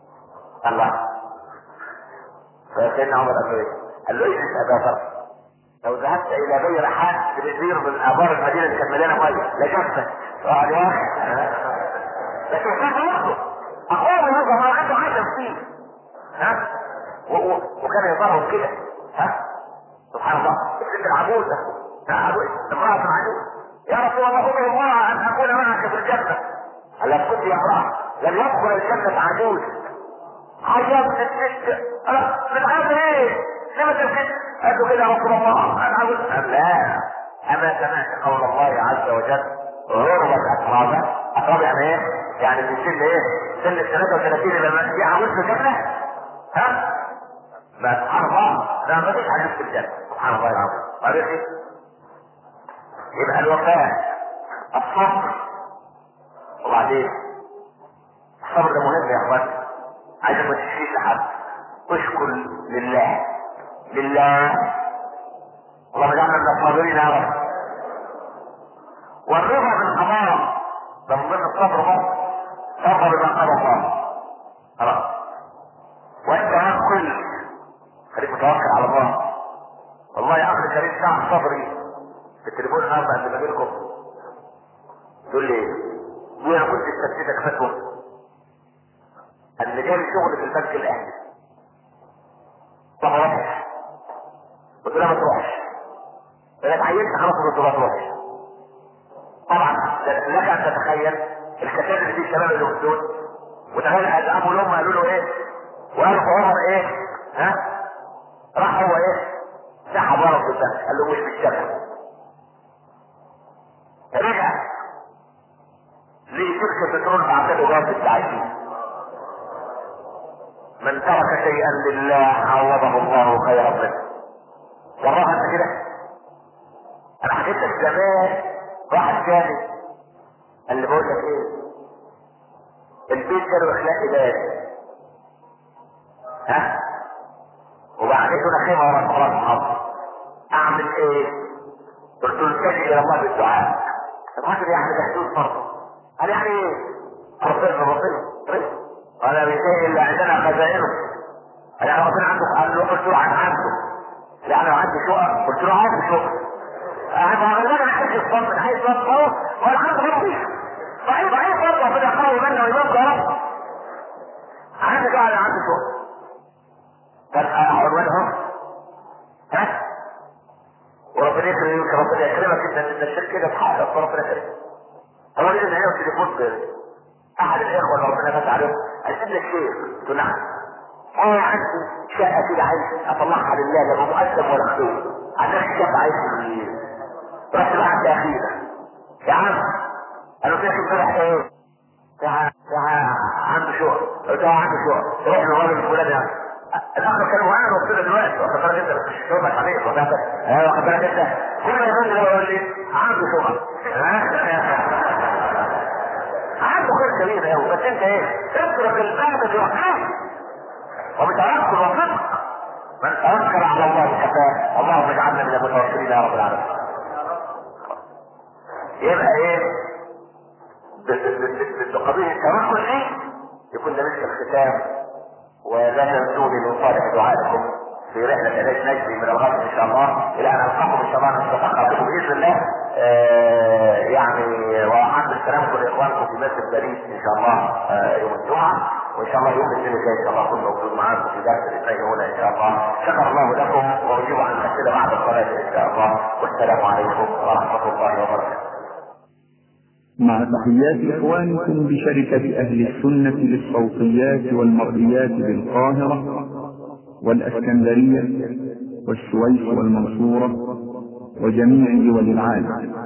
[SPEAKER 1] الله فسيدنا عمر قال له ايه؟ قال له اجلس أبا ذر لو ذهبت الى بئر حد بيصير من ابار المدينه اللي كانت مليانه ميه لجفت اقعد يا اخي. لكن كان برضه اخوه هذا ما عنده عشم فيه ها و- و- وكان يظهر كده ها سبحان الله. الست العجوزه امراه عجوز يا رسول الله امر الله ان اكون معك في الجنه. قال لها كنت يا امراه لم يدخل الجنه عجوز. عيطت الست انا بتعمل ايه؟ لما تبكي؟ قال له كده يا رسول الله انا عاوز. قال لا اما سمعت قول الله عز وجل غربت اترابا. اتراب يعني ايه؟ يعني في سن ايه؟ سن ال ثلاثة وثلاثين لما دي عاوز في الجنه ها؟ ما سبحان الله لا ما فيش عجوز في الجنه سبحان الله العظيم. عرفتي؟ يبقى الوفاء الصبر. وبعدين الصبر ده مهم يا اخوان. عايزك ما تشكيش لحد. اشكر لله لله. اللهم اجعلنا من الصابرين يا رب. والرضا بالقضاء ده من ضمن الصبر برضه. ترضى بما قضى الله خلاص. والتوكل خليك متوكل على الله. والله يا اخي الكريم ساعة صبري في التليفون النهارده قبل ما اجي لكم تقول لي قول انا كنت استفتيتك فتوى اللي جالي شغل في البنك الاهلي طب وحش. قلت له ما تروحش انا اتعينت خلاص قلت له ما تروحش. طبعا لك ان تتخيل الكتاب اللي فيه الشباب اللي دول وتخيل ابو لهم قالوا له ايه وقالوا عمر ايه ها راح هو ايه سحب ورقه في البنك قال له مش بالشبكه. رجع ليه شركه بترول بعتله جواب التعيين. من ترك شيئا لله عوضه الله خيرا منه. والله انت كده انا حكيت لك زمان واحد ثاني اللي بقول لك ايه البيت كانوا اخلاق بال ها وبعدين انا خيمه ورا خلاص حاضر اعمل ايه؟ قلت له اتجه الى الله بالدعاء. الراجل يعني محدود برضه قال يعني ايه؟ ربنا ربنا انا بيتهيأ اللي عندنا خزائنه. انا ربنا عنده قال له قلت له عن عنده لا انا عندي شقق قلت له عندي شقق. انا غالبا انا عايز الصبر انا عايز الصبر ولا عنده ربي ضعيف ضعيف برضه ربنا يقوي منا ويبارك يا رب. عندي قاعد عندي شقق بس عنوانهم ها وربنا يكرمك ربنا يكرمك انت ان الشيخ كده تحقق ربنا يكرمك. هو ليه ان هي التليفون احد الاخوه اللي ربنا فتح عليهم قال لي الشيخ قلت له نعم انا عندي شقه كده عايز اطلعها لله لا مقدم ولا خدوم عندك شقه عايز رحت لحد اخيرا يا عم قالوا فيك امبارح ايه؟ تعال تعال عنده شقه قلت له عنده شقه روح للراجل الفلاني يعني الاخر كانوا معانا وصلنا دلوقتي واخد بالك انت مش شغلك عليك واخد بالك ايوه واخد بالك انت كل ما يقول لي يقول لي عنده شقه عنده خير كبير قوي بس انت ايه؟ اترك الباب بوحدك وبتوكل وصدق. من توكل على الله كفاه. اللهم اجعلنا من المتوكلين يا رب العالمين. يبقى ايه؟ بقضيه التوكل دي يكون ده مثل الختام. ولا تنسوني من صالح دعائكم في رحله علاج نجدي من الغد ان شاء الله الى ان القاكم ان شاء الله نتفقد بكم باذن الله. آه يعني واحب السلام لاخوانكم في مسجد باريس ان شاء الله آه يوم الجمعه وان شاء الله يوم الاثنين الجاي ان شاء الله اكون موجود معاكم في درس الاثنين هنا ان شاء الله. شكر الله لكم واجيب عن الاسئله بعد الصلاه ان شاء الله والسلام عليكم ورحمه الله وبركاته.
[SPEAKER 2] مع تحيات إخوانكم بشركة أهل السنة للصوتيات والمرئيات بالقاهرة والأسكندرية والسويس والمنصورة وجميع دول العالم.